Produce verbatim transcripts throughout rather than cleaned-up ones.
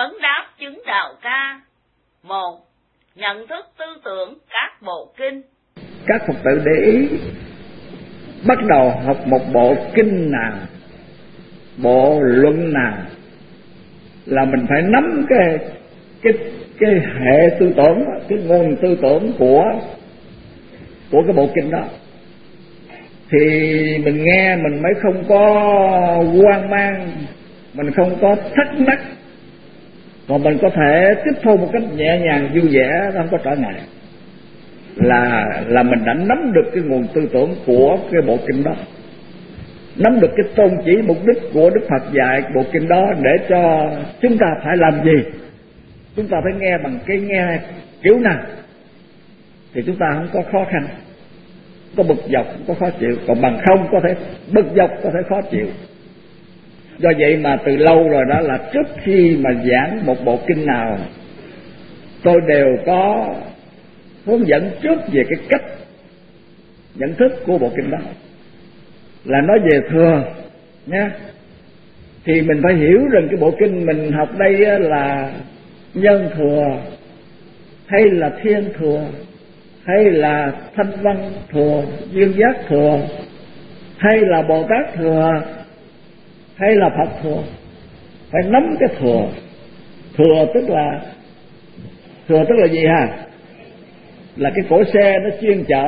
vấn đáp chứng đạo ca. Một, nhận thức tư tưởng các bộ kinh. Các Phật tử để ý, bắt đầu học một bộ kinh nào, bộ luận nào, là mình phải nắm cái cái cái hệ tư tưởng, cái nguồn tư tưởng của của cái bộ kinh đó, thì mình nghe mình mới không có hoang mang, mình không có thắc mắc, mà mình có thể tiếp thu một cách nhẹ nhàng vui vẻ, không có trở ngại. Là là mình đã nắm được cái nguồn tư tưởng của cái bộ kinh đó, nắm được cái tôn chỉ mục đích của Đức Phật dạy bộ kinh đó, để cho chúng ta phải làm gì, chúng ta phải nghe bằng cái nghe kiểu nào thì chúng ta không có khó khăn, có bực dọc, không có khó chịu. Còn bằng không có thể bực dọc, có thể khó chịu. Do vậy mà từ lâu rồi đó, là trước khi mà giảng một bộ kinh nào, tôi đều có hướng dẫn trước về cái cách nhận thức của bộ kinh đó. Là nói về thừa nha, thì mình phải hiểu rằng cái bộ kinh mình học đây là nhân thừa, hay là thiên thừa, hay là thanh văn thừa, duyên giác thừa, hay là Bồ Tát thừa, hay là Phật thừa. Phải nắm cái thừa. Thừa tức là thừa tức là gì ha? Là cái cỗ xe nó chuyên chở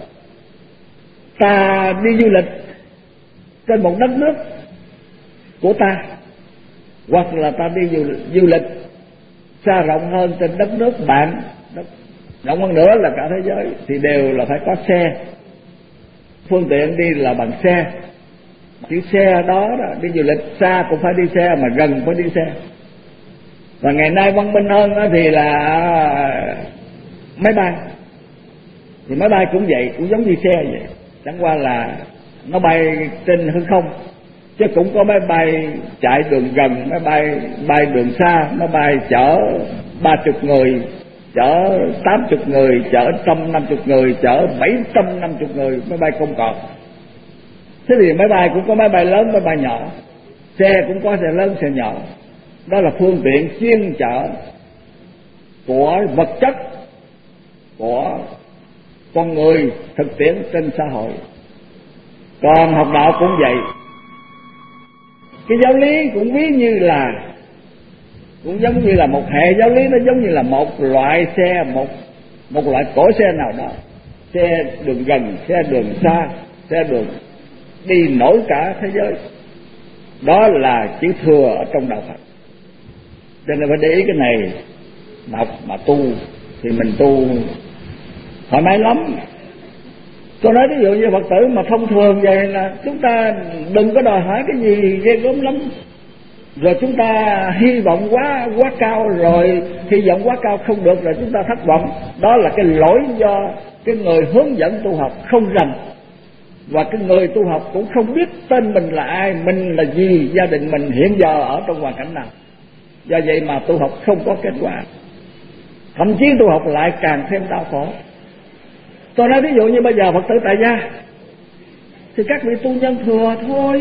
ta đi du lịch trên một đất nước của ta, hoặc là ta đi du, du lịch xa rộng hơn trên đất nước bạn, đất rộng hơn nữa là cả thế giới, thì đều là phải có xe. Phương tiện đi là bằng xe. Chữ xe đó, đó đi du lịch xa cũng phải đi xe, mà gần phải đi xe. Và ngày nay văn minh hơn đó thì là máy bay. Thì máy bay cũng vậy, cũng giống như xe vậy, chẳng qua là nó bay trên hư không, chứ cũng có máy bay chạy đường gần, máy bay bay đường xa, máy bay chở ba chục người, chở tám chục người, chở trăm năm chục người, chở bảy trăm năm chục người, máy bay công cộng. Thế thì máy bay cũng có máy bay lớn, máy bay nhỏ, xe cũng có xe lớn, xe nhỏ. Đó là phương tiện chuyên chở của vật chất của con người thực tiễn trên xã hội. Còn học đạo cũng vậy. Cái giáo lý cũng ví như là, cũng giống như là một hệ giáo lý, nó giống như là một loại xe, một một loại cỗ xe nào đó. Xe đường gần, xe đường xa, xe đường đi nổi cả thế giới. Đó là chữ thừa ở trong đạo Phật. Cho nên phải để ý cái này. Đọc mà tu thì mình tu thoải mái lắm. Tôi nói ví dụ như Phật tử mà thông thường vậy là chúng ta đừng có đòi hỏi cái gì ghê gớm lắm. Rồi chúng ta hy vọng quá quá cao, rồi hy vọng quá cao không được, rồi chúng ta thất vọng. Đó là cái lỗi do cái người hướng dẫn tu học không rành, và cái người tu học cũng không biết tên mình là ai, mình là gì, gia đình mình hiện giờ ở trong hoàn cảnh nào. Do vậy mà tu học không có kết quả, thậm chí tu học lại càng thêm đau khổ. Tôi nói ví dụ như bây giờ Phật tử tại gia thì các vị tu nhân thừa thôi.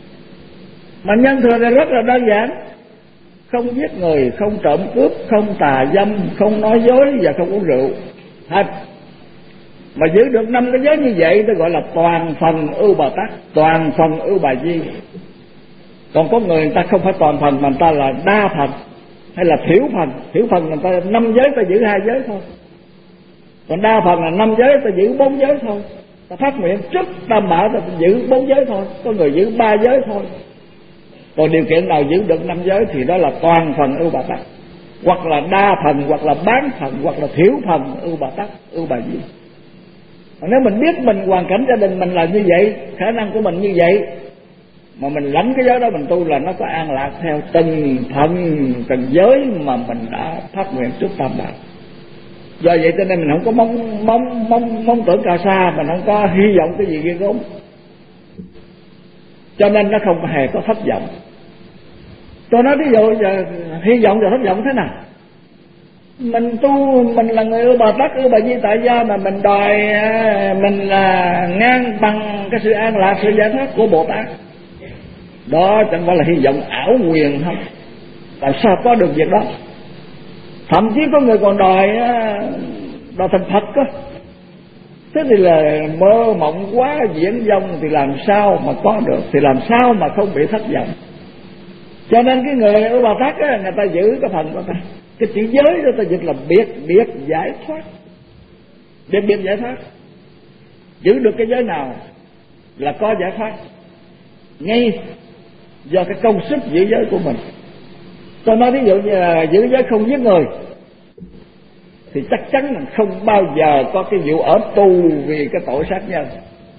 Mà nhân thừa thì rất là đơn giản: không giết người, không trộm cướp, không tà dâm, không nói dối và không uống rượu hết. Mà giữ được năm cái giới như vậy tôi gọi là toàn phần ưu Bồ Tát, toàn phần ưu Bà Di. Còn có người người ta không phải toàn phần, mà người ta là đa phần hay là thiểu phần. Thiểu phần người ta năm giới, ta giữ hai giới thôi. Còn đa phần là năm giới, ta giữ bốn giới thôi. Ta phát nguyện trước Tam Bảo, ta giữ bốn giới thôi. Có người giữ ba giới thôi. Còn điều kiện nào giữ được năm giới thì đó là toàn phần ưu Bà Tát, hoặc là đa phần, hoặc là bán phần, hoặc là thiểu phần ưu Bà Tát, ưu Bà Di. Mà nếu mình biết mình hoàn cảnh gia đình mình là như vậy, khả năng của mình như vậy, mà mình lãnh cái giới đó mình tu là nó có an lạc theo từng phần, từng giới mà mình đã phát nguyện trước Tam Bảo. Do vậy cho nên mình không có mong mong mong mong tưởng cao xa, mình không có hy vọng cái gì ghê gớm, cho nên nó không hề có thất vọng. Tôi nói ví dụ giờ hy vọng và thất vọng thế nào? Mình tu, mình là người ưu Bà Tát, ưu Bà Di tại gia, mà mình đòi mình là ngang bằng cái sự an lạc, sự giải thoát của Bồ Tát. Đó chẳng phải là hy vọng ảo quyền không? làm sao có được việc đó. Thậm chí có người còn đòi đòi thành Phật cơ. Thế thì là mơ mộng quá, diễn dông thì làm sao mà có được, thì làm sao mà không bị thất vọng. Cho nên cái người ở Bà Tát á, người ta giữ cái phần của ta, cái chữ giới đó ta dịch là biệt biệt giải thoát. Biệt biệt giải thoát, giữ được cái giới nào là có giải thoát ngay do cái công sức giữ giới của mình. Tôi nói ví dụ như là giữ giới không giết người thì chắc chắn là không bao giờ có cái vụ ở tù vì cái tội sát nhân.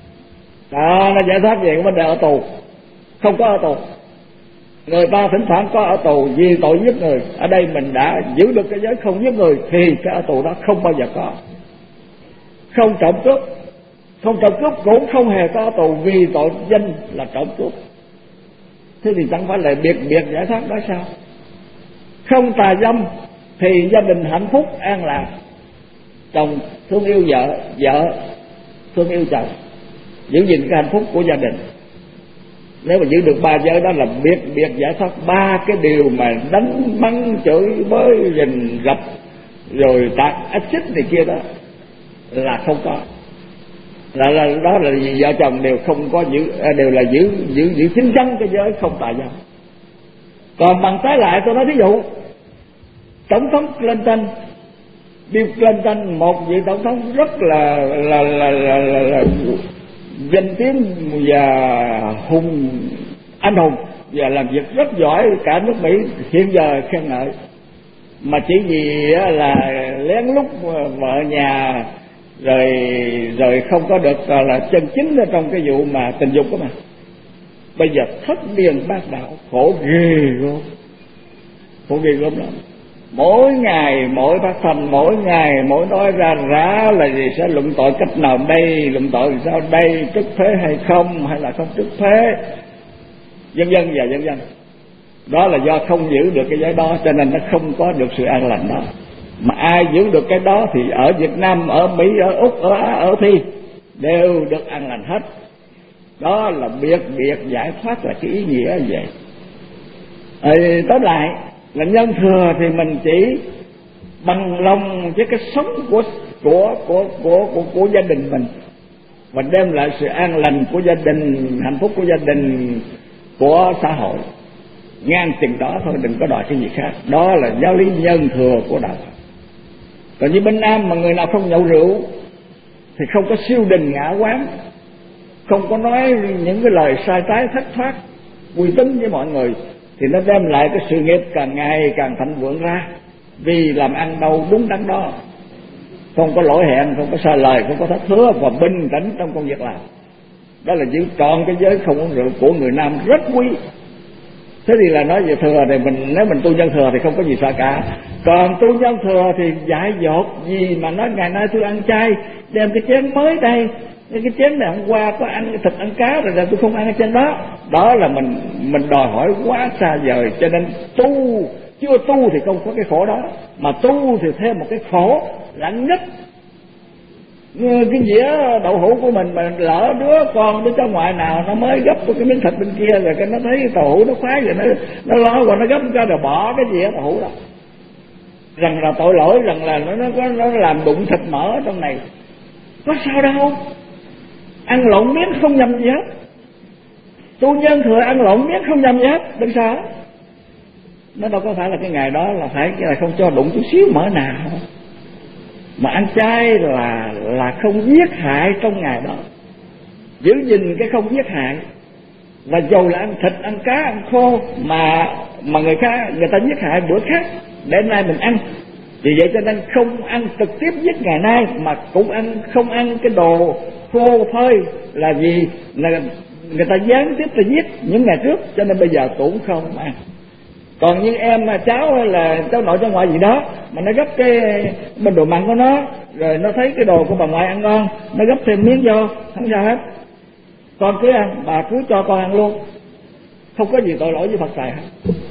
Đó, nó giải thoát về cái vấn đề ở tù. Không có ở tù. Người ta thỉnh thoảng có ở tù vì tội giết người. Ở đây mình đã giữ được cái giới không giết người thì cái ở tù đó không bao giờ có. Không trộm cướp, không trộm cướp cũng không hề có ở tù vì tội danh là trộm cướp. Thế thì chẳng phải là biệt biệt giải thoát đó sao? Không tà dâm thì gia đình hạnh phúc an lạc, chồng thương yêu vợ, vợ thương yêu chồng, giữ gìn cái hạnh phúc của gia đình. Nếu mà giữ được ba giới đó là biệt biệt giải thoát. Ba cái điều mà đánh mắng chửi bới rình rập rồi tạt axit này kia đó là không có. Là, là đó là vợ chồng đều không có giữ, đều là giữ giữ giữ chính chắn cái giới không tà dâm. Còn bằng trái lại tôi nói thí dụ tổng thống Clinton, Bill Clinton, một vị tổng thống rất là là là là, là, là danh tiếng và hùng anh hùng và làm việc rất giỏi, cả nước Mỹ hiện giờ khen ngợi, mà chỉ vì là lén lút vợ nhà rồi rồi không có được là chân chính ở trong cái vụ mà tình dục đó mà bây giờ thất điên bát đạo, khổ ghê gớm, khổ ghê gớm lắm. Mỗi ngày mỗi phát thanh, mỗi ngày mỗi nói ra rã là gì, sẽ luận tội cách nào đây, luận tội sao đây, trức thuế hay không, hay là không trức thuế, vân vân và vân vân. Đó là do không giữ được cái giới đó, cho nên nó không có được sự an lành đó. Mà ai giữ được cái đó thì ở Việt Nam, ở Mỹ, ở Úc, ở Á, ở Phi đều được an lành hết. Đó là biệt biệt giải thoát, là cái ý nghĩa như vậy. Rồi tóm lại là nhân thừa thì mình chỉ bằng lòng với cái sống của của của của của, của gia đình mình và đem lại sự an lành của gia đình, hạnh phúc của gia đình, của xã hội. Ngang chừng đó thôi, đừng có đòi cái gì khác. Đó là giáo lý nhân thừa của đạo. Còn như bên Nam mà người nào không nhậu rượu thì không có siêu đình ngã quán, không có nói những cái lời sai trái thất thoát uy tín với mọi người, thì nó đem lại cái sự nghiệp càng ngày càng thịnh vượng ra, vì làm ăn đâu đúng đắn đó, không có lỗi hẹn, không có sai lời, không có thất hứa và bình tĩnh trong công việc làm. Đó là giữ trọn cái giới không uống rượu của người Nam rất quý. Thế thì là nói về thừa thì mình, nếu mình tu nhân thừa thì không có gì sợ cả. Còn tu nhân thừa thì dại dột gì mà nói ngày nay tôi ăn chay, đem cái chén mới đây, cái chén này hôm qua có ăn thịt ăn cá rồi, là tôi không ăn cái chén đó. Đó là mình mình đòi hỏi quá xa vời. Cho nên tu, chưa tu thì không có cái khổ đó, mà tu thì thêm một cái khổ lặng nhất. Cái dĩa đậu hũ của mình mà lỡ đứa con đứa cháu ngoại nào nó mới gấp cái miếng thịt bên kia rồi cái nó thấy cái đậu hũ nó khoái rồi nó nó lo rồi nó gấp ra rồi bỏ cái dĩa đậu hũ đó, rằng là tội lỗi, rằng là nó nó có nó làm đụng thịt mỡ trong này. Có sao đâu, ăn lộn miếng không nhầm gì hết. Tu nhân thừa ăn lộn miếng không nhầm gì hết, đừng sợ. Nó đâu có phải là cái ngày đó là phải là không cho đụng chút xíu mỡ nào, mà ăn chay là là không giết hại trong ngày đó, giữ gìn cái không giết hại. Và dầu là ăn thịt, ăn cá, ăn khô mà mà người khác người ta giết hại bữa khác để nay mình ăn, vì vậy cho nên không ăn trực tiếp giết ngày nay, mà cũng ăn không ăn cái đồ khô phơi là gì là người ta gián tiếp là giết những ngày trước, cho nên bây giờ cũng không ăn. Còn như em mà cháu hay là cháu nội cháu ngoại gì đó mà nó gấp cái bên đồ mặn của nó, rồi nó thấy cái đồ của bà ngoại ăn ngon, nó gấp thêm miếng vô, không sao hết, con cứ ăn, bà cứ cho con ăn luôn, không có gì tội lỗi với Phật Thầy hết.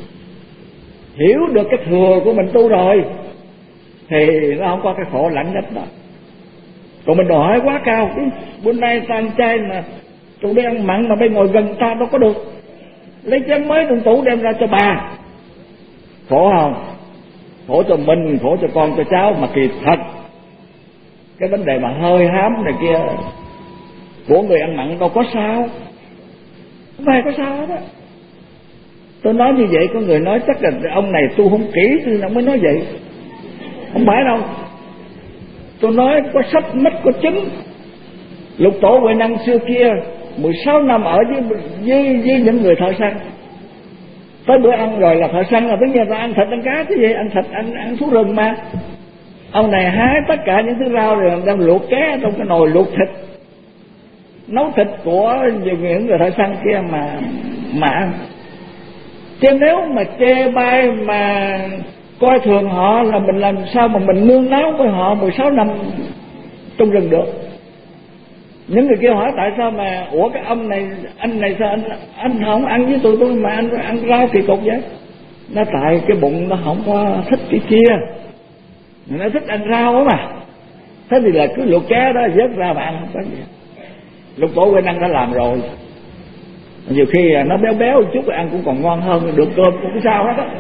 Hiểu được cái thừa của mình tu rồi thì nó không có cái khổ lạnh nhất đó. Còn mình đòi hỏi quá cao, bữa nay ta ăn chay mà tụi đi ăn mặn mà bây ngồi gần ta đâu có được, lấy chén mới trong tủ đem ra cho bà, khổ không? Khổ cho mình, khổ cho con cho cháu, mà kỳ thật cái vấn đề mà hơi hám này kia của người ăn mặn đâu có sao, không phải có sao hết á. Tôi nói như vậy có người nói chắc là ông này tu không kỹ tôi nó mới nói vậy, không phải đâu. Tôi nói có sách mắt có chứng. Lục Tổ Huệ Năng xưa kia mười sáu năm ở với, với, với những người thợ săn, tới bữa ăn rồi là thợ săn là tất nhiên là ăn thịt ăn cá chứ gì, ăn thịt ăn ăn thú rừng mà. Ông này hái tất cả những thứ rau rồi đem luộc ké trong cái nồi luộc thịt, nấu thịt của những người thợ săn kia mà mà ăn. Chứ nếu mà chê bai mà coi thường họ là mình làm sao mà mình nương náu với họ mười sáu năm trong rừng được. Những người kia hỏi tại sao mà ủa cái ông này anh này sao anh anh không ăn với tụi tôi mà anh ăn rau kỳ cục vậy? Nó tại cái bụng nó không có thích cái kia, nó thích ăn rau đó mà. Thế thì là cứ luộc cá đó vớt ra mà ăn không có gì. Lục Tổ Huệ Năng đã làm rồi. Nhiều khi nó béo béo một chút rồi ăn cũng còn ngon hơn, được cơm cũng không sao hết á.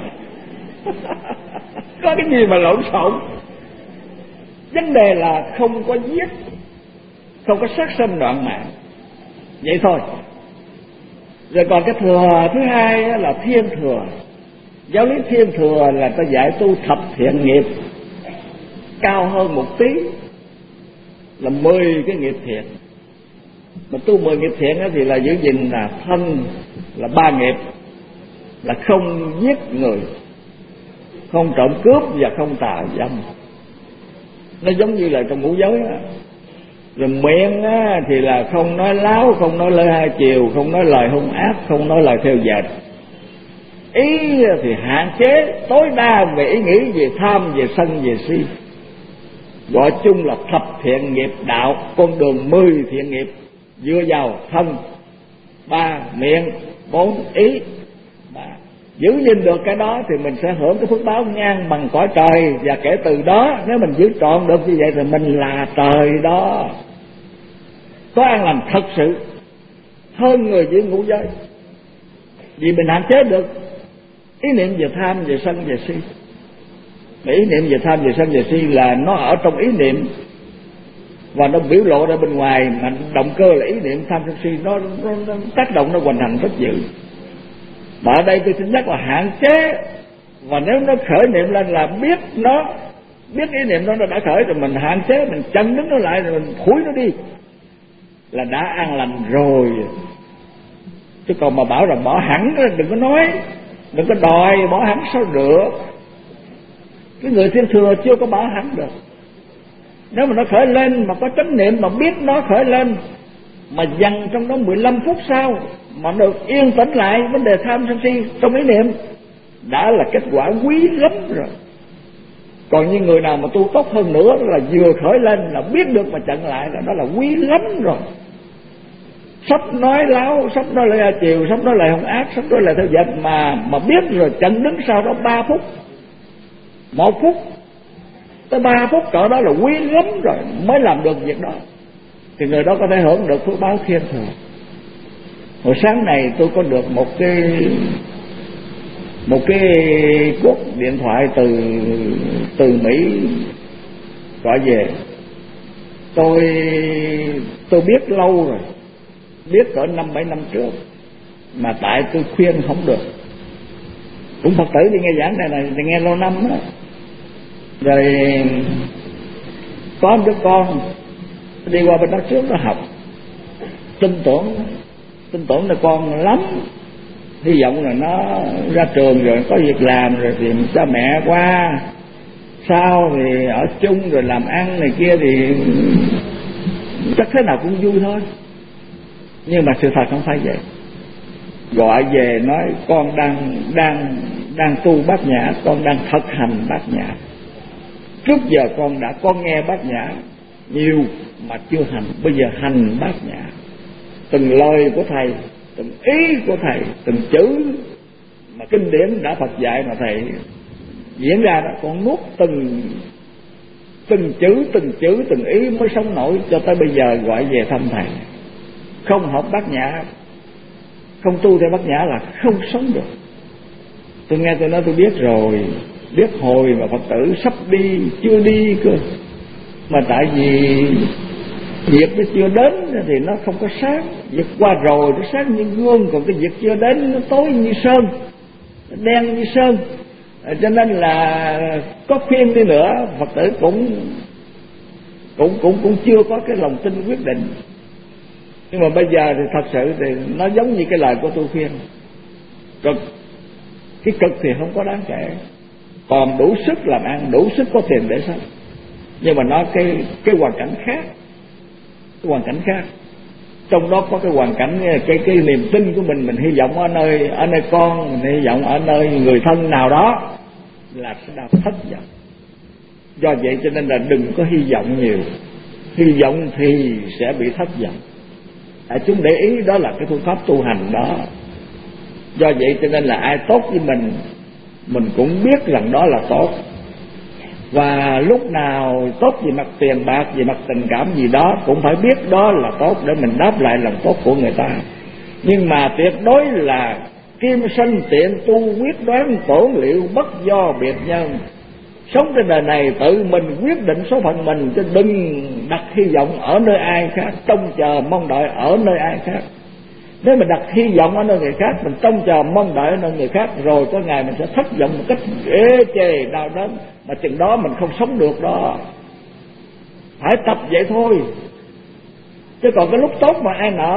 Có cái gì mà lộn xộn. Vấn đề là không có giết, không có sát sanh đoạn mạng, vậy thôi. Rồi còn cái thừa thứ hai là thiên thừa. Giáo lý thiên thừa là ta dạy tu thập thiện nghiệp, cao hơn một tí là mười cái nghiệp thiện. Mà tu mười nghiệp thiện thì là giữ gìn là thân là ba nghiệp, là không giết người, không trộm cướp và không tà dâm. Nó giống như là trong ngũ giới á. Rồi miệng á, thì là không nói láo, không nói lời hai chiều, không nói lời hung ác, không nói lời theo dệt. Ý thì hạn chế tối đa về ý nghĩ, về tham, về sân, về si. Gọi chung là thập thiện nghiệp đạo, con đường mười thiện nghiệp dựa vào thân, ba miệng, bốn ý. Ba. Giữ gìn được cái đó thì mình sẽ hưởng cái phước báo ngang bằng cõi trời. Và kể từ đó nếu mình giữ trọn được như vậy thì mình là trời đó, có an lành thật sự hơn người giữ ngũ giới. Vì mình hạn chế được ý niệm về tham, về sân, về si. Mà ý niệm về tham, về sân, về si là nó ở trong ý niệm và nó biểu lộ ra bên ngoài, mà động cơ là ý niệm tham sân si, nó, nó, nó tác động, nó hoành hành rất dữ. Mà ở đây tôi xin nhắc là hạn chế. Và nếu nó khởi niệm lên là biết nó, biết ý niệm đó nó đã khởi rồi, mình hạn chế, mình chặn đứng nó lại, rồi mình phủi nó đi là đã an lành rồi. Chứ còn mà bảo rằng bỏ hẳn, đừng có nói, đừng có đòi bỏ hẳn sao được. Cái người thiên thừa chưa có bỏ hẳn được. Nếu mà nó khởi lên mà có chánh niệm, mà biết nó khởi lên, mà dằn trong đó mười lăm phút sau mà được yên tĩnh lại vấn đề tham sân si trong ý niệm, đã là kết quả quý lắm rồi. Còn như người nào mà tu tốt hơn nữa là vừa khởi lên là biết được mà chặn lại, là đó là quý lắm rồi. Sắp nói láo, sắp nói lời chiều, sắp nói lời hung ác, sắp nói lời theo dệt, mà mà biết rồi chặn đứng sau đó ba phút, một phút tới ba phút cỡ đó là quý lắm rồi, mới làm được việc đó. Thì người đó có thể hưởng được phước báo thiên thừa. Hồi sáng này tôi có được một cái một cái cuộc điện thoại từ từ Mỹ gọi về. Tôi tôi biết lâu rồi, biết cỡ năm bảy năm trước, mà tại tôi khuyên không được. Cũng Phật tử đi nghe giảng này này, nghe lâu năm đó. Rồi có một đứa con đi qua bên đó trước nó học, tin tưởng tin tưởng là con lắm, hy vọng là nó ra trường rồi có việc làm rồi thì cha mẹ qua sau thì ở chung rồi làm ăn này kia thì chắc thế nào cũng vui thôi. Nhưng mà sự thật không phải vậy. Gọi về nói con đang đang đang tu bát nhã, con đang thực hành bát nhã. Trước giờ con đã có nghe bát nhã nhiều mà chưa hành, bây giờ hành bát nhã. Từng lời của thầy, từng ý của thầy, từng chữ mà kinh điển đã Phật dạy mà thầy diễn ra đó, con nuốt từng từng chữ, từng chữ, từng ý mới sống nổi. Cho tới bây giờ gọi về thăm thầy. Không học bát nhã, không tu theo bát nhã là không sống được. Tôi nghe tôi nói tôi biết rồi, biết hồi mà Phật tử sắp đi chưa đi cơ, mà tại vì việc nó chưa đến thì nó không có sáng, việc qua rồi nó sáng như gương, còn cái việc chưa đến nó tối như sơn, nó đen như sơn. Cho nên là có khuyên đi nữa Phật tử cũng cũng cũng cũng chưa có cái lòng tin quyết định. Nhưng mà bây giờ thì thật sự thì nó giống như cái lời của tôi khuyên, cực, cái cực thì không có đáng kể, còn đủ sức làm ăn, đủ sức có tiền để sống. Nhưng mà nó cái cái hoàn cảnh khác, cái hoàn cảnh khác, trong đó có cái hoàn cảnh cái cái niềm tin của mình, mình hy vọng ở nơi ở nơi con, mình hy vọng ở nơi người thân nào đó là sẽ đau thất vọng. Do vậy cho nên là đừng có hy vọng nhiều, hy vọng thì sẽ bị thất vọng. À, chúng để ý đó là cái phương pháp tu hành đó. Do vậy cho nên là ai tốt với mình, mình cũng biết rằng đó là tốt. Và lúc nào tốt về mặt tiền bạc, về mặt tình cảm gì đó cũng phải biết đó là tốt để mình đáp lại lòng tốt của người ta. Nhưng mà tuyệt đối là kim sanh tiện tu, quyết đoán tổn liệu bất do biệt nhân. Sống trên đời này tự mình quyết định số phận mình, chứ đừng đặt hy vọng ở nơi ai khác, trông chờ mong đợi ở nơi ai khác. Nếu mình đặt hy vọng ở nơi người khác, mình trông chờ mong đợi ở nơi người khác, rồi có ngày mình sẽ thất vọng một cách ê chề đau đớn, mà chừng đó mình không sống được đó. Phải tập vậy thôi. Chứ còn cái lúc tốt mà ai nỡ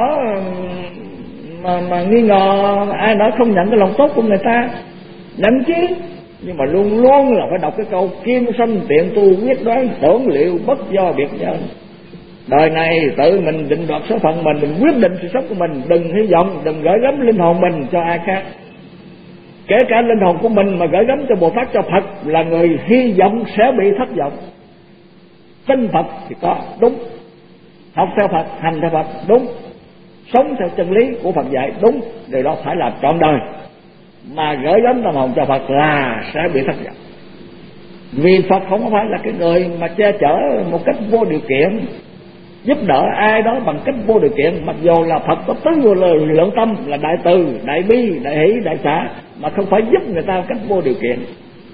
mà, mà nghi ngờ, ai nỡ không nhận cái lòng tốt của người ta, nhận chứ. Nhưng mà luôn luôn là phải đọc cái câu kim sanh tiện tu, quyết đoán tổn liệu bất do biệt nhân. Đời này tự mình định đoạt số phận mình, mình quyết định sự sống của mình. Đừng hy vọng, đừng gửi gắm linh hồn mình cho ai khác. Kể cả linh hồn của mình mà gửi gắm cho Bồ Tát, cho Phật, là người hy vọng sẽ bị thất vọng. Tin Phật thì có đúng, học theo Phật, hành theo Phật đúng, sống theo chân lý của Phật dạy đúng, điều đó phải làm trọn đời. Mà gửi gắm tâm hồn cho Phật là sẽ bị thất vọng. Vì Phật không phải là cái người mà che chở một cách vô điều kiện, giúp đỡ ai đó bằng cách vô điều kiện. Mặc dù là Phật có tứ vô lượng tâm, là đại từ, đại bi, đại hỷ, đại xả, mà không phải giúp người ta một cách vô điều kiện.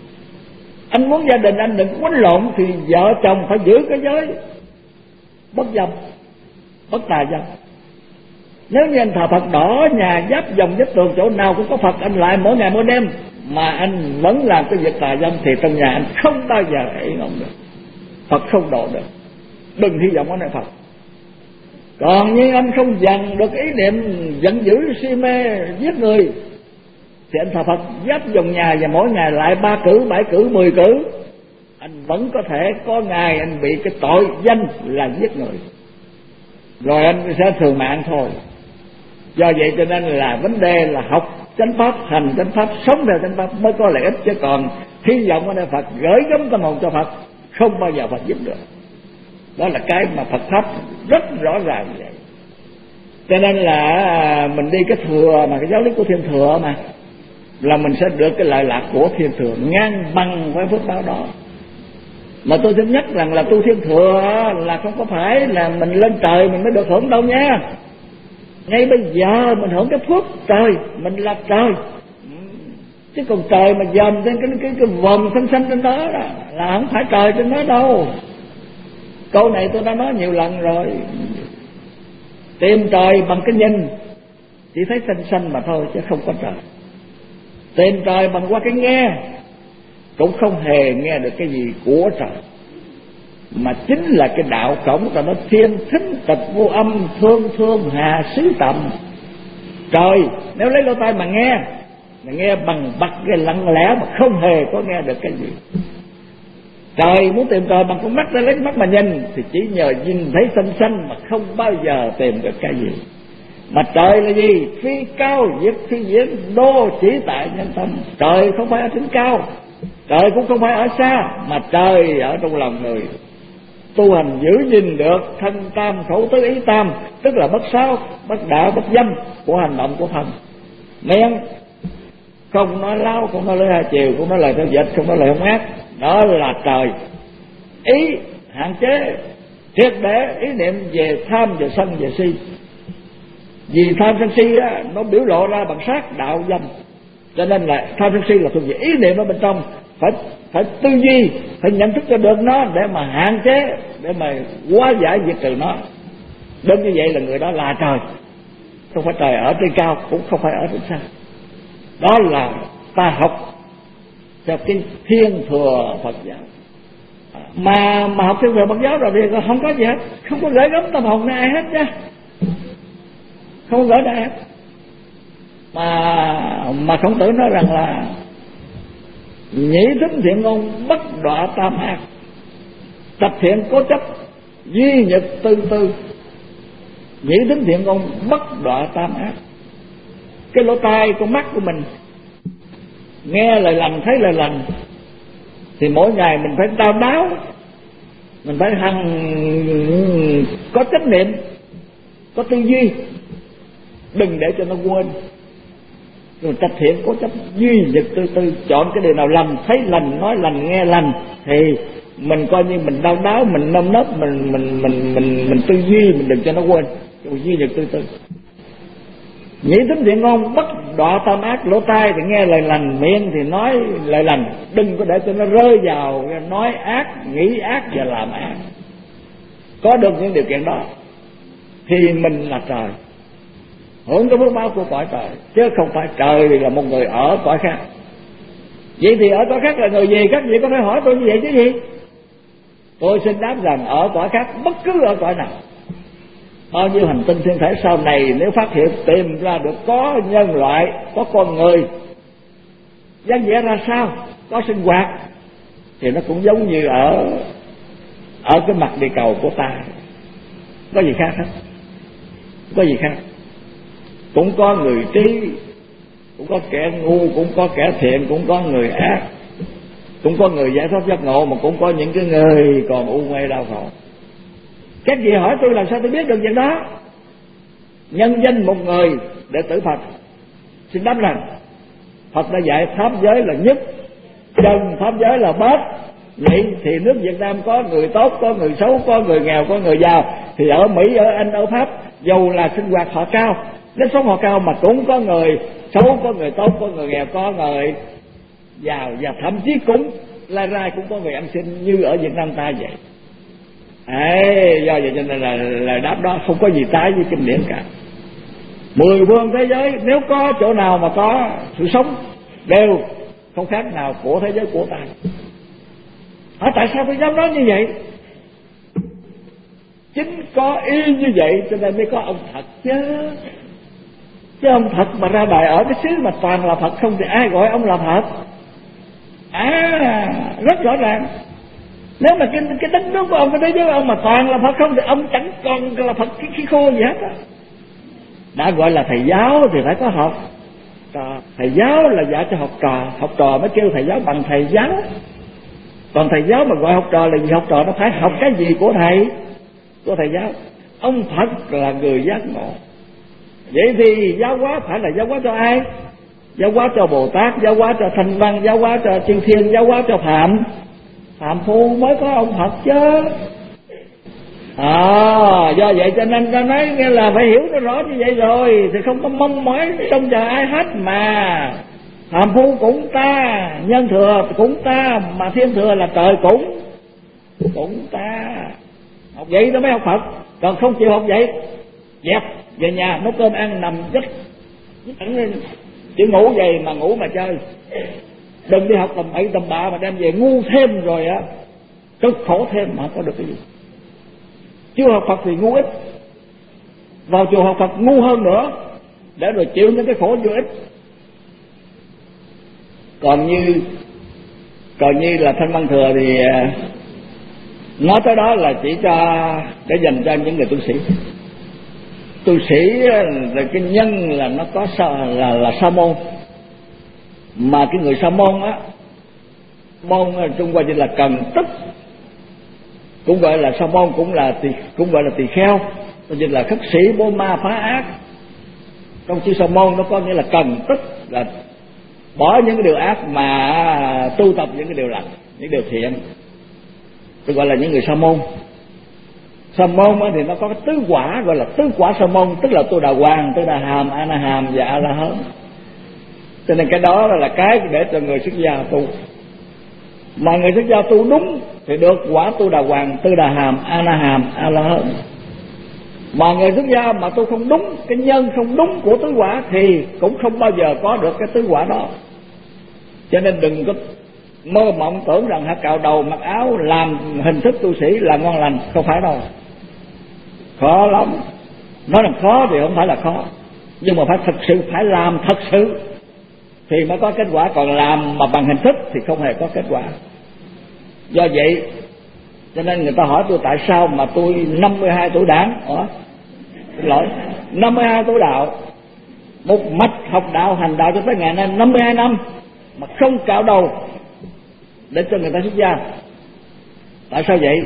Anh muốn gia đình anh đừng quấn lộn thì vợ chồng phải giữ cái giới bất dâm, bất tà dâm. Nếu như anh thờ Phật đỏ nhà giáp dòng vách tường chỗ nào cũng có Phật anh lại mỗi ngày mỗi đêm, mà anh vẫn làm cái việc tà dâm, thì trong nhà anh không bao giờ yên ổn được, Phật không độ được. Đừng hy vọng ở nơi Phật. Còn như anh không dằn được ý niệm giận dữ si mê giết người, thì anh thờ Phật giáp dòng nhà và mỗi ngày lại ba cử, bảy cử, mười cử, anh vẫn có thể có ngày anh bị cái tội danh là giết người, rồi anh sẽ thường mạng thôi. Do vậy cho nên là vấn đề là học chánh pháp, hành chánh pháp, sống theo chánh pháp mới có lợi ích. Chứ còn hy vọng ở nơi Phật, gửi gắm tâm hồn cho Phật, không bao giờ Phật giúp được. Đó là cái mà Phật pháp rất rõ ràng vậy. Cho nên là mình đi cái thừa mà cái giáo lý của Thiên Thừa mà, là mình sẽ được cái lợi lạc của Thiên Thừa ngang bằng với phước báo đó. Mà tôi xin nhắc rằng là tu Thiên Thừa là không có phải là mình lên trời mình mới được hưởng đâu nha. Ngay bây giờ mình hưởng cái phước trời, mình là trời. Chứ còn trời mà dòm trên cái cái cái vòm xanh xanh trên đó, đó là không phải trời trên đó đâu. Câu này tôi đã nói nhiều lần rồi. Tìm trời bằng cái nhìn chỉ thấy xanh xanh mà thôi, chứ không có trời. Tìm trời bằng qua cái nghe cũng không hề nghe được cái gì của trời, mà chính là cái đạo cổng ta nói thiên thính tịch vô âm, thương thương hà xứ tầm. Trời nếu lấy lỗ tai mà nghe, mà nghe bằng bặt cái lặng lẽ mà không hề có nghe được cái gì. Trời muốn tìm trời bằng con mắt, ta lấy mắt mà nhìn thì chỉ nhờ nhìn thấy xanh xanh mà không bao giờ tìm được cái gì. Mà trời là gì? Phi cao diệt phi diễn, đô chỉ tại nhân tâm. Trời không phải ở trên cao, trời cũng không phải ở xa, mà trời ở trong lòng người. Tu hành giữ gìn được thân tam khẩu tứ ý tam, tức là bất sáu, bất đạo, bất dâm của hành động của thân. Miệng không nói láo, không nói lời hai chiều, không nói lời theo dịch, không nói lời hung ác, đó là trời. Ý hạn chế triệt để ý niệm về tham, về sân, về si. Vì tham sân si đó, nó biểu lộ ra bằng sát đạo dâm. Cho nên là tham sân si là thuộc về ý niệm ở bên trong, phải phải tư duy, phải nhận thức cho được nó để mà hạn chế, để mà hóa giải diệt trừ nó. Đúng như vậy là người đó là trời, không phải trời ở trên cao, cũng không phải ở trên xa. Đó là ta học theo cái thiên thừa Phật giáo. Mà mà học thiên thừa Phật giáo rồi thì không có gì hết, không có gửi gắm tâm hồn đến ai hết nha, không gửi đến ai hết. Mà mà Khổng Tử nói rằng là nhĩ thính thiện ngôn bất đọa tam ác, tập thiện cố chấp duy nhật tư tư. Nhĩ thính thiện ngôn bất đọa tam ác. Cái lỗ tai, con mắt của mình nghe lời lành, thấy lời lành thì mỗi ngày mình phải đau đáo, mình phải hằng có trách nhiệm, có tư duy, đừng để cho nó quên. Rồi tập thiện cố chấp duy nhật tư tư, chọn cái điều nào lành, thấy lành, nói lành, nghe lành thì mình coi như mình đau đáo, mình nâm nấp, mình mình mình mình mình tư duy, mình đừng cho nó quên. Rồi duy nhật tư tư. Nhĩ thính thiện ngôn bất đọa tam ác. Lỗ tai thì nghe lời lành, miệng thì nói lời lành, đừng có để cho nó rơi vào nói ác, nghĩ ác và làm ác. Có được những điều kiện đó thì mình là trời, hưởng cái phước báo của cõi trời, chứ không phải trời là một người ở cõi khác. Vậy thì ở cõi khác là người gì? Các vị có thể hỏi tôi như vậy chứ gì? Tôi xin đáp rằng ở cõi khác, bất cứ ở cõi nào, bao nhiêu hành tinh thiên thể sau này nếu phát hiện tìm ra được có nhân loại, có con người dáng vẻ ra sao, có sinh hoạt, thì nó cũng giống như ở ở cái mặt địa cầu của ta, có gì khác hết, có gì khác. Cũng có người trí, cũng có kẻ ngu, cũng có kẻ thiện, cũng có người ác, cũng có người giải thoát giác ngộ, mà cũng có những cái người còn u mê đau khổ. Các vị hỏi tôi làm sao tôi biết được việc đó? Nhân danh một người đệ tử Phật xin đáp rằng Phật đã dạy pháp giới là nhất, trần pháp giới là bát. Vậy thì nước Việt Nam có người tốt, có người xấu, có người nghèo, có người giàu. Thì ở Mỹ, ở Anh, ở Pháp, dầu là sinh hoạt họ cao, nếp sống họ cao, mà cũng có người xấu, có người tốt, có người nghèo, có người giàu, và thậm chí cũng lai rai cũng có người ăn xin như ở Việt Nam ta vậy. Ê, do vậy cho nên là lời đáp đó không có gì trái với kinh điển cả. Mười phương thế giới nếu có chỗ nào mà có sự sống đều không khác nào của thế giới của ta. À, tại sao tôi dám nói như vậy? Chính có ý như vậy cho nên mới có ông thật chứ. Chứ ông thật mà ra đời ở cái xứ mà toàn là Phật không thì ai gọi ông là Phật? À, rất rõ ràng. Nếu mà cái, cái đất nước của ông, cái thế giới của ông mà toàn là Phật không thì ông chẳng còn là Phật cái, cái khô gì hết á. Đã gọi là thầy giáo thì phải có học trò. Thầy giáo là dạy cho học trò, học trò mới kêu thầy giáo bằng thầy giáo. Còn thầy giáo mà gọi học trò là gì? Học trò nó phải học cái gì của thầy, của thầy giáo. Ông Phật là người giác ngộ. Vậy thì giáo hóa phải là giáo hóa cho ai? Giáo hóa cho Bồ Tát, giáo hóa cho Thanh Văn, giáo hóa cho Chư Thiên, giáo hóa cho Phạm Phạm Phu mới có ông Phật chứ. À, do vậy cho nên ta nói nghe là phải hiểu nó rõ như vậy rồi thì không có mong mỏi trông chờ ai hết mà. Phạm Phu cũng ta, Nhân Thừa cũng ta, mà Thiên Thừa là trời cũng cũng ta. Học vậy nó mới học Phật. Còn không chịu học vậy, dẹp về nhà nấu cơm ăn nằm giấc, chỉ ngủ vậy mà ngủ mà chơi. Đừng đi học tầm bậy tầm bạ mà đem về ngu thêm rồi á, cực khổ thêm mà không có được cái gì. Chưa học Phật thì ngu ít, vào chùa học Phật ngu hơn nữa để rồi chịu những cái khổ vô ích. Còn như còn như là Thanh Văn Thừa thì nói tới đó là chỉ cho để dành cho những người tu sĩ. Tu sĩ là cái nhân là nó có sa, là là sa môn, mà cái người sa môn á, môn Trung Hoa chỉ là cần tức, cũng gọi là sa môn, cũng là tỳ, cũng gọi là tỳ kheo, tức là khất sĩ bố ma phá ác. Trong chữ sa môn nó có nghĩa là cần tức, là bỏ những cái điều ác mà tu tập những cái điều lành, những điều thiện, tôi gọi là những người sa môn. Sa môn thì nó có cái tứ quả, gọi là tứ quả sa môn, tức là tu đà hoàng, tu đà hàm, a na hàm và a la hán. Cho nên cái đó là cái để cho người xuất gia tu. Mà người xuất gia tu đúng thì được quả tu đà hoàng, tư đà hàm, a la hàm, a la hán. Mà người xuất gia mà tu không đúng, cái nhân không đúng của tứ quả thì cũng không bao giờ có được cái tứ quả đó. Cho nên đừng có mơ mộng tưởng rằng hả cạo đầu mặc áo làm hình thức tu sĩ là ngon lành, không phải đâu. Khó lắm. Nói là khó thì không phải là khó, nhưng mà phải thật sự, phải làm thật sự thì mới có kết quả. Còn làm mà bằng hình thức thì không hề có kết quả. Do vậy cho nên người ta hỏi tôi tại sao mà tôi năm mươi hai tuổi đảng, Ủa? lỗi năm mươi hai tuổi đạo, một mạch học đạo hành đạo cho tới ngày nay năm mươi hai năm mà không cạo đầu để cho người ta xuất gia. Tại sao vậy?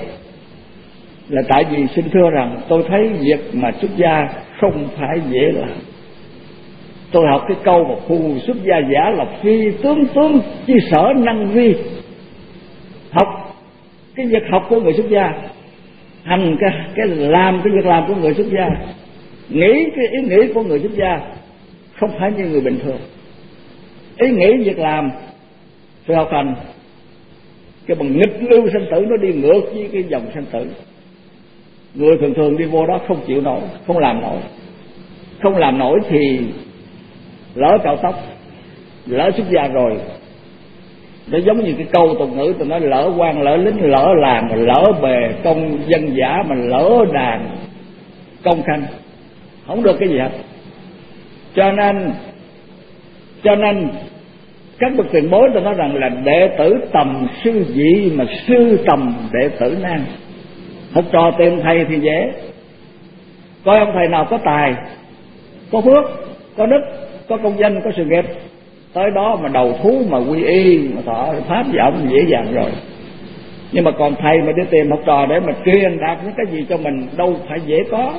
Là tại vì xin thưa rằng tôi thấy việc mà xuất gia không phải dễ làm. Tôi học cái câu mà phù xuất gia giả là phi tướng tướng chi sở năng vi. Học cái việc học của người xuất gia, hành cái, cái làm cái việc làm của người xuất gia, nghĩ cái ý nghĩ của người xuất gia không phải như người bình thường. Ý nghĩ việc làm sự học hành cái bằng nghịch lưu sanh tử, nó đi ngược với cái dòng sanh tử. Người thường thường đi vô đó không chịu nổi, không làm nổi. Không làm nổi thì lỡ cạo tóc, lỡ xuất gia rồi. Nó giống như cái câu tục ngữ tôi nói, lỡ quan lỡ lính lỡ làng, lỡ bề công dân giả, mà lỡ đàn công khanh, không được cái gì hết. Cho nên cho nên các bậc tiền bối tôi nói rằng là đệ tử tầm sư dị mà sư tầm đệ tử nan. Học trò tìm thầy thì dễ, coi ông thầy nào có tài, có phước, có đức, có công danh, có sự nghiệp, tới đó mà đầu thú mà quy y mà thọ pháp với ông dễ dàng rồi. Nhưng mà còn thầy mà đi tìm học trò để mà truyền đạt những cái gì cho mình đâu phải dễ có.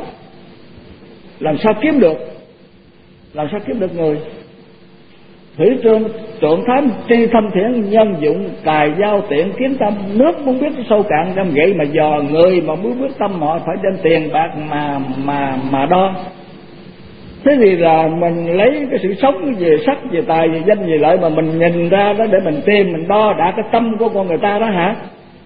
Làm sao kiếm được? Làm sao kiếm được người? Thủy trương trượng thám tri thâm thiện nhân dụng cài giao tiện kiến tâm. Nước muốn biết sâu cạn đâm gậy mà dò, người mà muốn biết tâm họ phải đem tiền bạc mà mà mà đo. Thế thì là mình lấy cái sự sống về sắc, về tài, về danh, về lợi mà mình nhìn ra đó để mình tìm, mình đo đạc cái tâm của con người ta đó hả?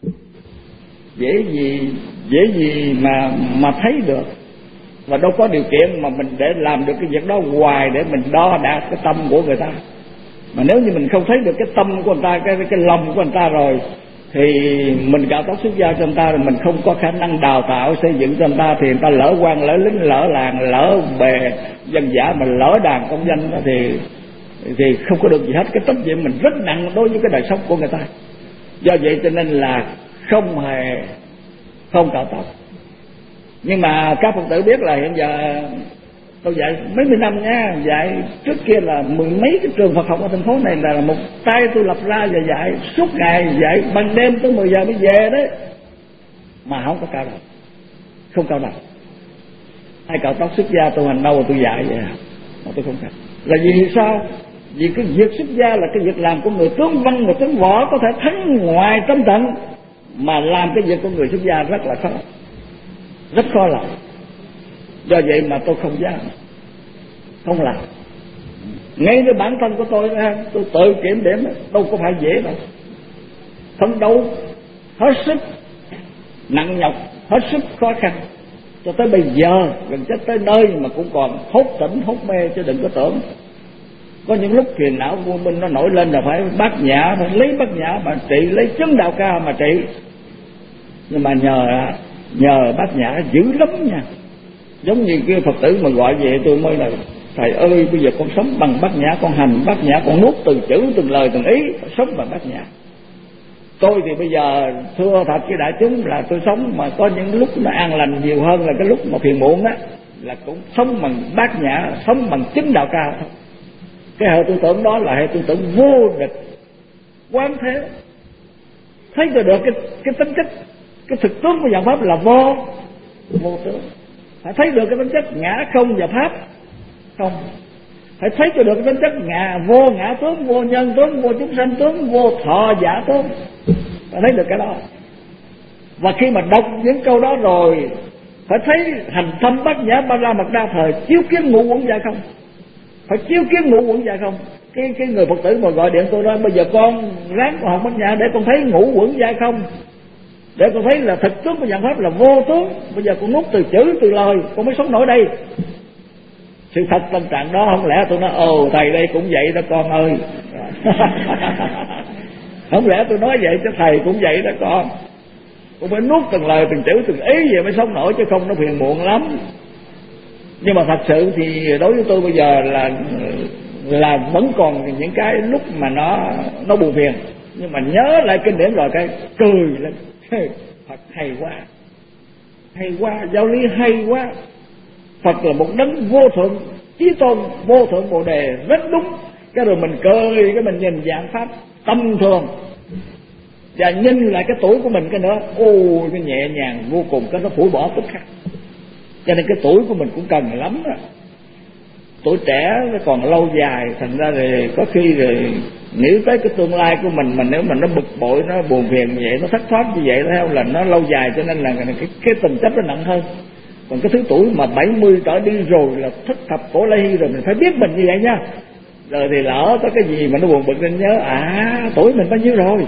Dễ gì dễ gì mà mà thấy được. Và đâu có điều kiện mà mình để làm được cái việc đó hoài để mình đo đạc cái tâm của người ta. Mà nếu như mình không thấy được cái tâm của người ta, cái cái lòng của người ta rồi, thì mình cạo tóc xuất gia cho người ta rồi mình không có khả năng đào tạo xây dựng cho người ta, thì người ta lỡ quan lỡ lính lỡ làng lỡ bề dân giả mà lỡ đàn công danh đó thì thì không có được gì hết. Cái trách nhiệm mình rất nặng đối với cái đời sống của người ta. Do vậy cho nên là không hề không cạo tóc. Nhưng mà các Phật tử biết là hiện giờ tôi dạy mấy mươi năm nha, dạy trước kia là mười mấy cái trường Phật học ở thành phố này là một tay tôi lập ra và dạy suốt ngày, dạy ban đêm tới mười giờ mới về đấy, mà không có cạo đầu, không cạo đầu. Ai cạo tóc xuất gia tôi hành đâu tôi dạy vậy, mà tôi không cạo. Là vì sao? Vì cái việc xuất gia là cái việc làm của người tướng văn, người tướng võ có thể thắng ngoài trăm trận, mà làm cái việc của người xuất gia rất là khó, rất khó làm. Do vậy mà tôi không dám, không làm. Ngay với bản thân của tôi ra, tôi tự kiểm điểm đâu có phải dễ đâu. Phấn đấu hết sức nặng nhọc, hết sức khó khăn cho tới bây giờ, gần chết tới nơi mà cũng còn hốt tỉnh hốt mê, chứ đừng có tưởng. Có những lúc phiền não vô minh nó nổi lên là phải bát nhã, phải lấy bát nhã mà trị, lấy chứng đạo ca mà trị. Nhưng mà nhờ nhờ bát nhã dữ lắm nha. Giống như cái Phật tử mà gọi về tôi mới là thầy ơi, bây giờ con sống bằng bát nhã, con hành bát nhã, con nuốt từng chữ từng lời từng ý, sống bằng bát nhã. Tôi thì bây giờ thưa thật với đại chúng là tôi sống mà có những lúc nó an lành nhiều hơn là cái lúc mà phiền muộn á, là cũng sống bằng bát nhã, sống bằng chứng đạo cao thôi. Cái hệ tư tưởng đó là hệ tư tưởng vô địch, quán thế, thấy được cái cái tính chất, cái thực tướng của dạng pháp là vô vô tướng. Phải thấy được cái tính chất ngã không và pháp không. Phải thấy được cái tính chất ngã vô ngã tướng, vô nhân tướng, vô chúng sanh tướng, vô thọ giả tướng. Phải thấy được cái đó. Và khi mà đọc những câu đó rồi, phải thấy hành thâm bát nhã ba la mật đa thời, chiếu kiến ngũ uẩn dạ không. Phải chiếu kiến ngũ uẩn dạ không. cái cái người Phật tử mà gọi điện tôi nói bây giờ con ráng con học bát nhã để con thấy ngũ quẩn giai không, để con thấy là thực tướng của dạng pháp là vô tướng. Bây giờ con nuốt từ chữ từ lời con mới sống nổi đây. Sự thật tâm trạng đó không lẽ tôi nói ồ thầy đây cũng vậy đó con ơi. Không lẽ tôi nói vậy chứ thầy cũng vậy đó con. Con phải nuốt từng lời từng chữ từng ý vậy mới sống nổi, chứ không nó phiền muộn lắm. Nhưng mà thật sự thì đối với tôi bây giờ là là vẫn còn những cái lúc mà nó nó buồn phiền, nhưng mà nhớ lại kinh điển rồi cái cười lên. Phật hay quá, hay quá, giáo lý hay quá. Phật là một đấng vô thượng chí tôn, vô thượng bồ đề, rất đúng. Cái rồi mình cười, cái mình nhìn dạng pháp tâm thường và nhìn lại cái tuổi của mình cái nữa, ôi cái nhẹ nhàng vô cùng, cái nó phủi bỏ tức khắc. Cho nên cái tuổi của mình cũng cần lắm đó. Tuổi trẻ nó còn lâu dài, thành ra thì có khi rồi nghĩ tới cái tương lai của mình, mà nếu mà nó bực bội, nó buồn phiền như vậy, nó thất thoát như vậy, theo là nó lâu dài, cho nên là cái, cái tình chấp nó nặng hơn. Còn cái thứ tuổi mà bảy mươi trở đi rồi là thất thập cổ lai rồi, mình phải biết mình như vậy nha. Rồi thì lỡ có cái gì mà nó buồn bực nên nhớ à tuổi mình bao nhiêu rồi.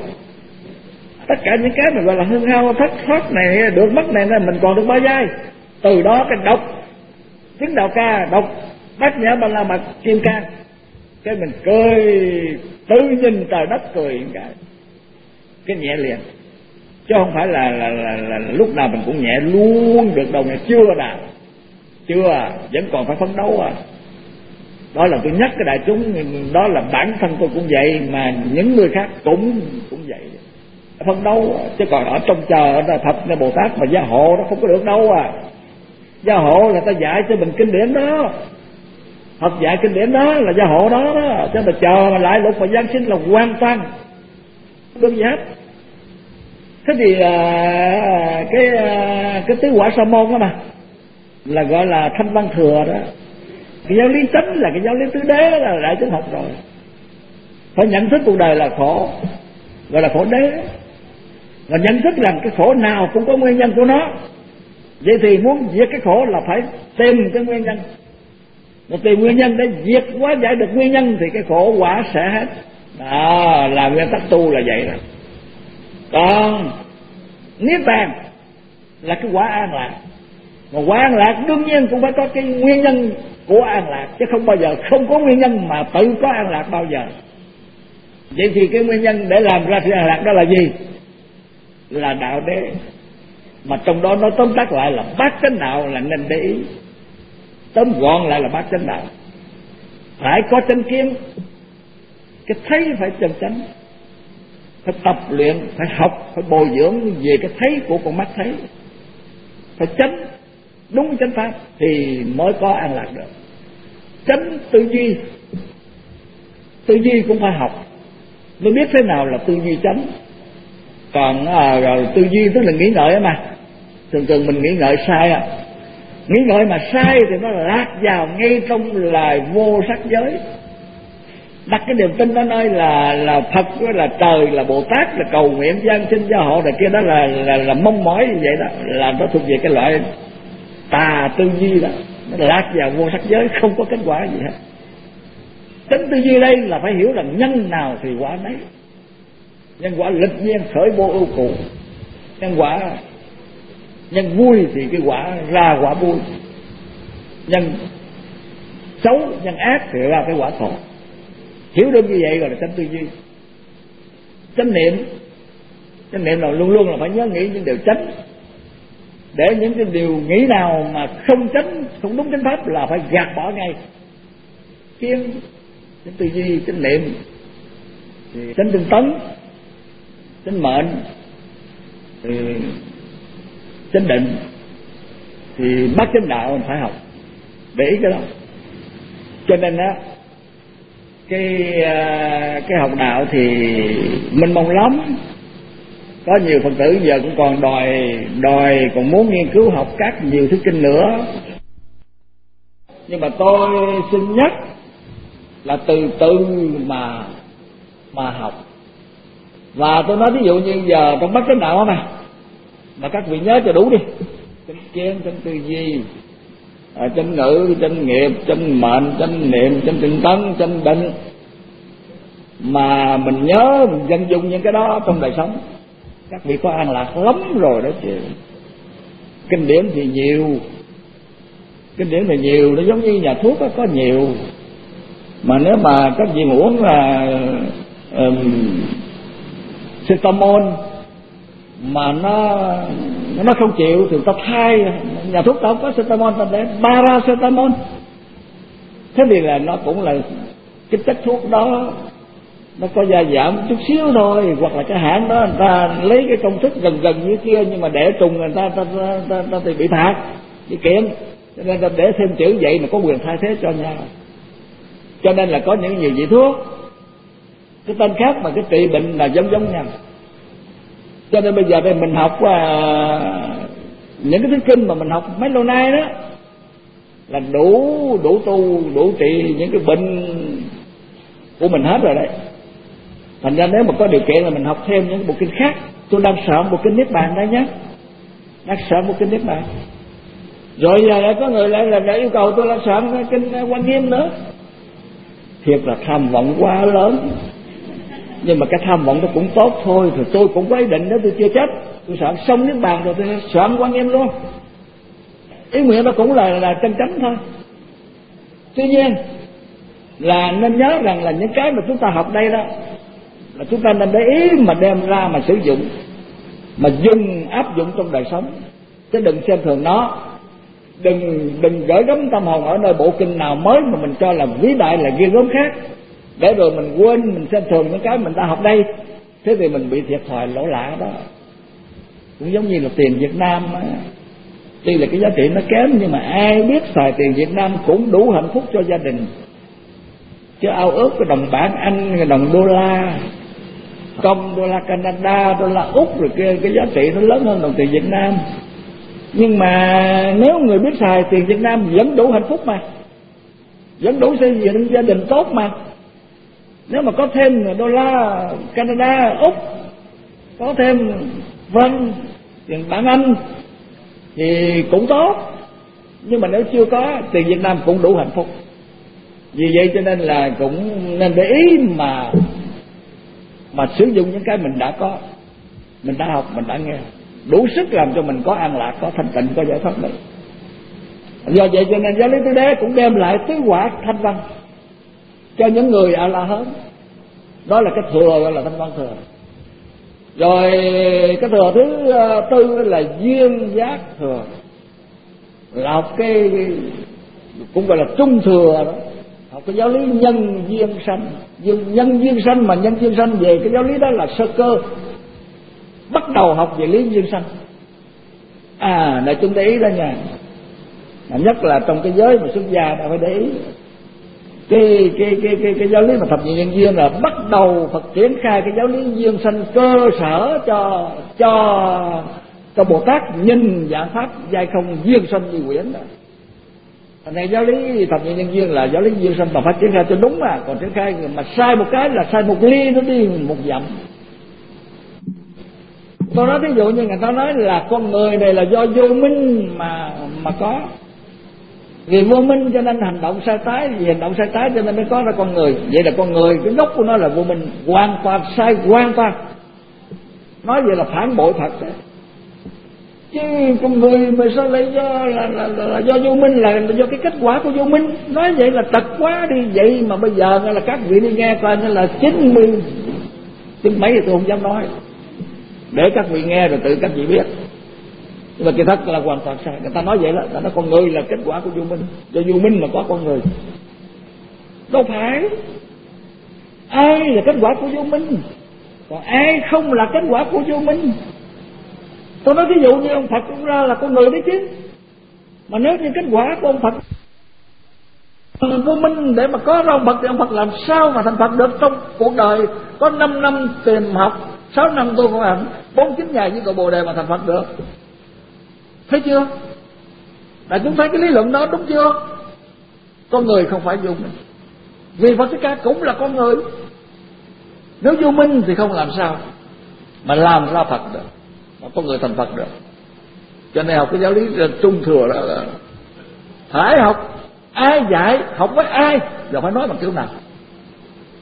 Tất cả những cái mà gọi là hư hao thất thoát này, được mất này, mình còn được bao giây. Từ đó cái đọc tiếng đạo ca, đọc Bát Nhã Ba La Mật Kim Cang, cái mình cười, tự nhìn trời đất cười cái cái nhẹ liền, chứ không phải là là, là, là, là lúc nào mình cũng nhẹ luôn được đâu. Này chưa nào, chưa, vẫn còn phải phấn đấu à. Đó là tôi nhắc cái đại chúng, đó là bản thân tôi cũng vậy, mà những người khác cũng cũng vậy, phấn đấu. Chứ còn ở trong chờ ở Phật này Bồ Tát mà gia hộ nó không có được đâu à. Gia hộ là ta dạy cho mình kinh điển đó, Phật dạy kinh điển đó là gia hộ đó đó. Cho mà chờ mà lại lục mà giáng sinh là hoàn toàn không được gì hết. Thế thì à, cái à, cái tứ quả sa môn đó mà là gọi là thanh văn thừa đó. Cái giáo lý chánh là cái giáo lý tứ đế, là đại chúng học rồi. Phải nhận thức cuộc đời là khổ, gọi là khổ đế, và nhận thức rằng cái khổ nào cũng có nguyên nhân của nó. Vậy thì muốn diệt cái khổ là phải tìm cái nguyên nhân, mà tìm nguyên nhân để diệt hóa giải được nguyên nhân thì cái khổ quả sẽ hết. Đó là nguyên tắc tu là vậy đó. Còn niết bàn là cái quả an lạc, mà quả an lạc đương nhiên cũng phải có cái nguyên nhân của an lạc, chứ không bao giờ không có nguyên nhân mà tự có an lạc bao giờ. Vậy thì cái nguyên nhân để làm ra sự an lạc đó là gì? Là đạo đế, mà trong đó nó tóm tắt lại là bát chánh đạo là nên để ý. Tóm gọn lại là bát chánh đạo. Phải có chánh kiến, cái thấy phải chân chánh, phải tập luyện, phải học, phải bồi dưỡng về cái thấy của con mắt thấy, phải chánh đúng chánh pháp thì mới có an lạc được. Chánh tư duy, tư duy cũng phải học mới biết thế nào là tư duy chánh. Còn à, rồi tư duy tức là nghĩ ngợi mà, thường thường mình nghĩ ngợi sai à. Nghĩ ngợi mà sai thì nó lạc vào ngay trong lời vô sắc giới. Đặt cái niềm tin đó nơi là là Phật, là trời, là Bồ Tát, là cầu nguyện giáng sinh gia hộ này kia, đó là là là mong mỏi như vậy đó, là nó thuộc về cái loại tà tư duy đó, nó lạc vào vô sắc giới, không có kết quả gì hết. Tính tư duy đây là phải hiểu rằng nhân nào thì quả nấy. Nhân quả lịch nhiên khởi vô ưu cụ, nhân quả nhân vui thì cái quả ra quả vui, nhân xấu nhân ác thì ra cái quả khổ. Hiểu được như vậy gọi là chánh tư duy. Chánh niệm, chánh niệm là luôn luôn là phải nhớ nghĩ những điều chánh, để những cái điều nghĩ nào mà không chánh, không đúng chánh pháp là phải gạt bỏ ngay. Kiên, chánh tư duy, chánh niệm, chánh tinh tấn, chánh mệnh, thì chánh định, thì bát chánh đạo mình phải học để ý cái đó. Cho nên á cái cái học đạo thì mình mong lắm. Có nhiều Phật tử giờ cũng còn đòi đòi còn muốn nghiên cứu học các nhiều thứ kinh nữa. Nhưng mà tôi xin nhắc là từ từ mà mà học. Và tôi nói ví dụ như giờ trong bát chánh đạo mà mà các vị nhớ cho đủ đi: chánh kiến, chánh tư duy, chánh ngữ, chánh nghiệp, chánh mệnh, chánh niệm, chánh tinh tấn, chánh định, mà mình nhớ mình vận dụng những cái đó trong đời sống, các vị có an lạc lắm rồi đó chứ. Kinh điển thì nhiều, kinh điển thì nhiều, nó giống như nhà thuốc đó, có nhiều. Mà nếu mà các vị uống là um, cetamol mà nó nó không chịu thì ta thay, nhà thuốc ta không có cetamol, ta để paracetamol. Thế thì là nó cũng là cái chất thuốc đó nó có gia giảm chút xíu thôi, hoặc là cái hãng đó người ta lấy cái công thức gần gần như kia nhưng mà để trùng người ta ta, ta, ta, ta thì bị phạt, bị kiện. Cho nên ta để thêm chữ vậy mà có quyền thay thế cho nhau. Cho nên là có những nhiều vị thuốc cái tên khác mà cái trị bệnh là giống giống nhau. Cho nên bây giờ đây mình học uh, những cái thuyết kinh mà mình học mấy lâu nay đó là đủ đủ tu đủ trị những cái bệnh của mình hết rồi đấy. Thành ra nếu mà có điều kiện là mình học thêm những bộ kinh khác. Tôi đang soạn bộ kinh Niết Bàn đây nhé, đang soạn bộ kinh Niết Bàn. Rồi giờ lại có người lại là đã yêu cầu tôi là soạn kinh Quan Nghiêm nữa. Thiệt là tham vọng quá lớn. Nhưng mà cái tham vọng nó cũng tốt thôi. Thì tôi cũng có ý định đó, tôi chưa chết, tôi soạn xong Niết Bàn rồi tôi soạn Quan Nghiêm luôn. Ý nguyện đó cũng là là chân chánh thôi. Tuy nhiên là nên nhớ rằng là những cái mà chúng ta học đây đó là chúng ta nên để ý mà đem ra mà sử dụng, mà dùng áp dụng trong đời sống, chứ đừng xem thường nó. Đừng đừng gửi gắm tâm hồn ở nơi bộ kinh nào mới mà mình cho là vĩ đại, là ghê gớm khác, để rồi mình quên, mình xem thường những cái mình ta học đây. Thế thì mình bị thiệt thòi lỗ lạ đó. Cũng giống như là tiền Việt Nam á, tuy là cái giá trị nó kém nhưng mà ai biết xài tiền Việt Nam cũng đủ hạnh phúc cho gia đình. Chứ ao ước cái đồng bảng Anh, cái đồng đô la Công, đô la Canada, đô la Úc rồi kia, cái giá trị nó lớn hơn đồng tiền Việt Nam. Nhưng mà nếu người biết xài tiền Việt Nam vẫn đủ hạnh phúc mà, vẫn đủ xây dựng gia đình tốt mà. Nếu mà có thêm đô la Canada, Úc, có thêm vân tiền bảng Anh thì cũng tốt. Nhưng mà nếu chưa có, tiền Việt Nam cũng đủ hạnh phúc. Vì vậy cho nên là cũng nên để ý mà mà sử dụng những cái mình đã có, mình đã học, mình đã nghe, đủ sức làm cho mình có an lạc, có thanh tịnh, có giải thoát đấy. Do vậy cho nên giáo lý tứ đế cũng đem lại tứ quả thanh văn cho những người A La Hán. Đó là cái thừa, gọi là thanh văn thừa. Rồi cái thừa thứ tư là duyên giác thừa, là học cái cũng gọi là trung thừa đó, học cái giáo lý nhân duyên sanh. Nhân duyên sanh mà nhân duyên sanh về cái giáo lý đó là sơ cơ, bắt đầu học về lý duyên sanh. À, để chúng để ý đó nha, nhất là trong cái giới mà xuất gia đã phải để ý cái cái cái cái cái giáo lý mà thập nhị nhân duyên là bắt đầu Phật triển khai cái giáo lý duyên sanh cơ sở cho cho cho Bồ Tát nhìn dạng pháp giai không duyên sanh như quyển đó. Thành ra giáo lý thập nhị nhân duyên là giáo lý duyên sanh mà phải triển khai cho đúng mà, còn triển khai mà sai một cái là sai một ly nó đi một dặm. Tôi nói ví dụ như người ta nói là con người này là do vô minh mà mà có, vì vô minh cho nên hành động sai trái, vì hành động sai trái cho nên mới có ra con người. Vậy là con người cái gốc của nó là vô minh, hoàn toàn sai, hoàn toàn. Nói vậy là phản bội Phật đấy. Chứ con người mà sao lại do là, là, là, là do vô minh, là, là do cái kết quả của vô minh. Nói vậy là tật quá đi. Vậy mà bây giờ là các vị đi nghe coi là chín mươi chín mấy thì tôi không dám nói, để các vị nghe rồi tự các vị biết. Nhưng mà kỳ thật là hoàn toàn sai. Người ta nói vậy đó, người ta nói con người là kết quả của vô minh, do vô minh mà có con người. Đâu phải, ai là kết quả của vô minh, còn ai không là kết quả của vô minh. Tôi nói ví dụ như ông Phật cũng ra là con người đấy chứ, mà nếu như kết quả của ông Phật vô minh để mà có ra ông Phật thì ông Phật làm sao mà thành Phật được? Trong cuộc đời có năm năm tìm học, sáu năm tu khổ hạnh, bốn chín ngày với cội Bồ Đề mà thành Phật được. Thấy chưa? Là chúng thấy cái lý luận đó đúng chưa? Con người không phải vô minh, vì Phật Thích Ca cũng là con người. Nếu vô minh thì không làm sao mà làm ra Phật được, mà con người thành Phật được. Cho nên học cái giáo lý trung thừa đó là phải học. Ai dạy, học với ai, giờ phải nói bằng kiểu nào.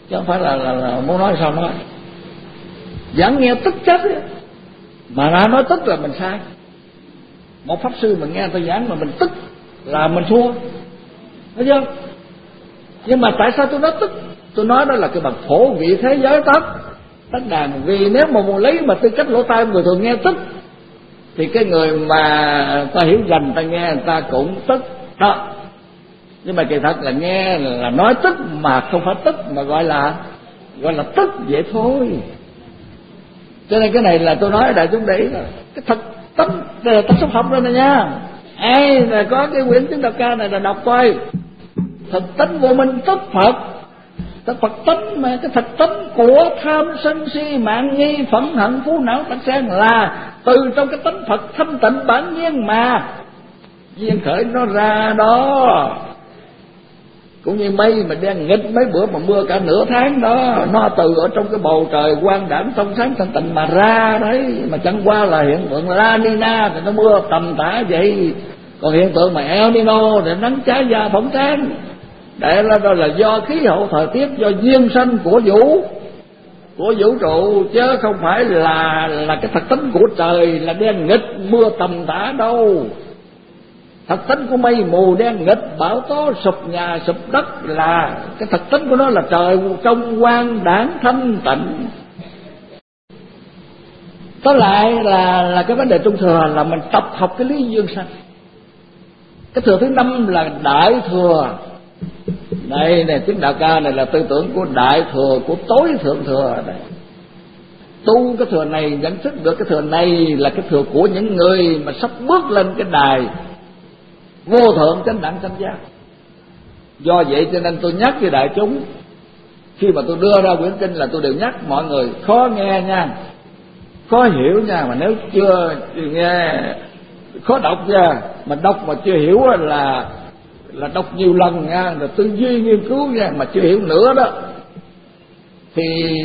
chứ không phải là, là, là muốn nói sao nói. Giảng nghe tức chết ấy. Mà ra nói tức là mình sai. Một pháp sư mà nghe người ta giảng mà mình tức là mình thua, thấy chưa? Nhưng mà tại sao tôi nói tức? Tôi nói đó là cái bằng phổ vị thế giới tất tất đàn. Vì nếu mà muốn lấy mà tư cách lỗ tai người thường nghe tức thì cái người mà ta hiểu dành ta nghe người ta cũng tức đó. Nhưng mà kỳ thật là nghe là nói tức mà không phải tức, mà gọi là gọi là tức vậy thôi. Cho nên cái này là tôi nói đại chúng để ý cái thật tánh. Đây là tánh xúc học đây nè nha. Ai là có cái quyển Chứng Đạo Ca này là đọc coi. Thật tánh vô minh tức Phật. Tức Phật tánh mà cái thật tánh của tham sân si mạng nghi phẫn hận phú não tắc sen là từ trong cái tánh Phật thanh tịnh bản nhiên mà duyên khởi nó ra đó. Cũng như mây mà đang nghịch mấy bữa mà mưa cả nửa tháng đó, nó từ ở trong cái bầu trời quang đãng trong sáng thanh tịnh mà ra đấy. Mà chẳng qua là hiện tượng La Nina thì nó mưa tầm tã vậy, còn hiện tượng mà El Nino thì nắng cháy da phỏng trán. Để là đó là do khí hậu thời tiết, do duyên sanh của vũ của vũ trụ, chứ không phải là là cái thật tính của trời là đen nghịch mưa tầm tã đâu. Thật tính của mây mù đen nghịch bão tố sụp nhà sụp đất là cái thật tính của nó là trời trong quang đãng thanh tịnh. Có lại là là cái vấn đề trung thừa là mình tập học cái lý duyên sanh. Cái thừa thứ năm là đại thừa. Đây này, Chứng Đạo Ca này là tư tưởng của đại thừa, của tối thượng thừa này. Tu cái thừa này, nhận thức được cái thừa này là cái thừa của những người mà sắp bước lên cái đài vô thượng chánh đẳng chánh giác. Do vậy cho nên tôi nhắc với đại chúng, khi mà tôi đưa ra quyển kinh là tôi đều nhắc mọi người khó nghe nha, khó hiểu nha, mà nếu chưa nghe khó đọc nha, mà đọc mà chưa hiểu là là đọc nhiều lần nha, rồi tư duy nghiên cứu nha, mà chưa hiểu nữa đó thì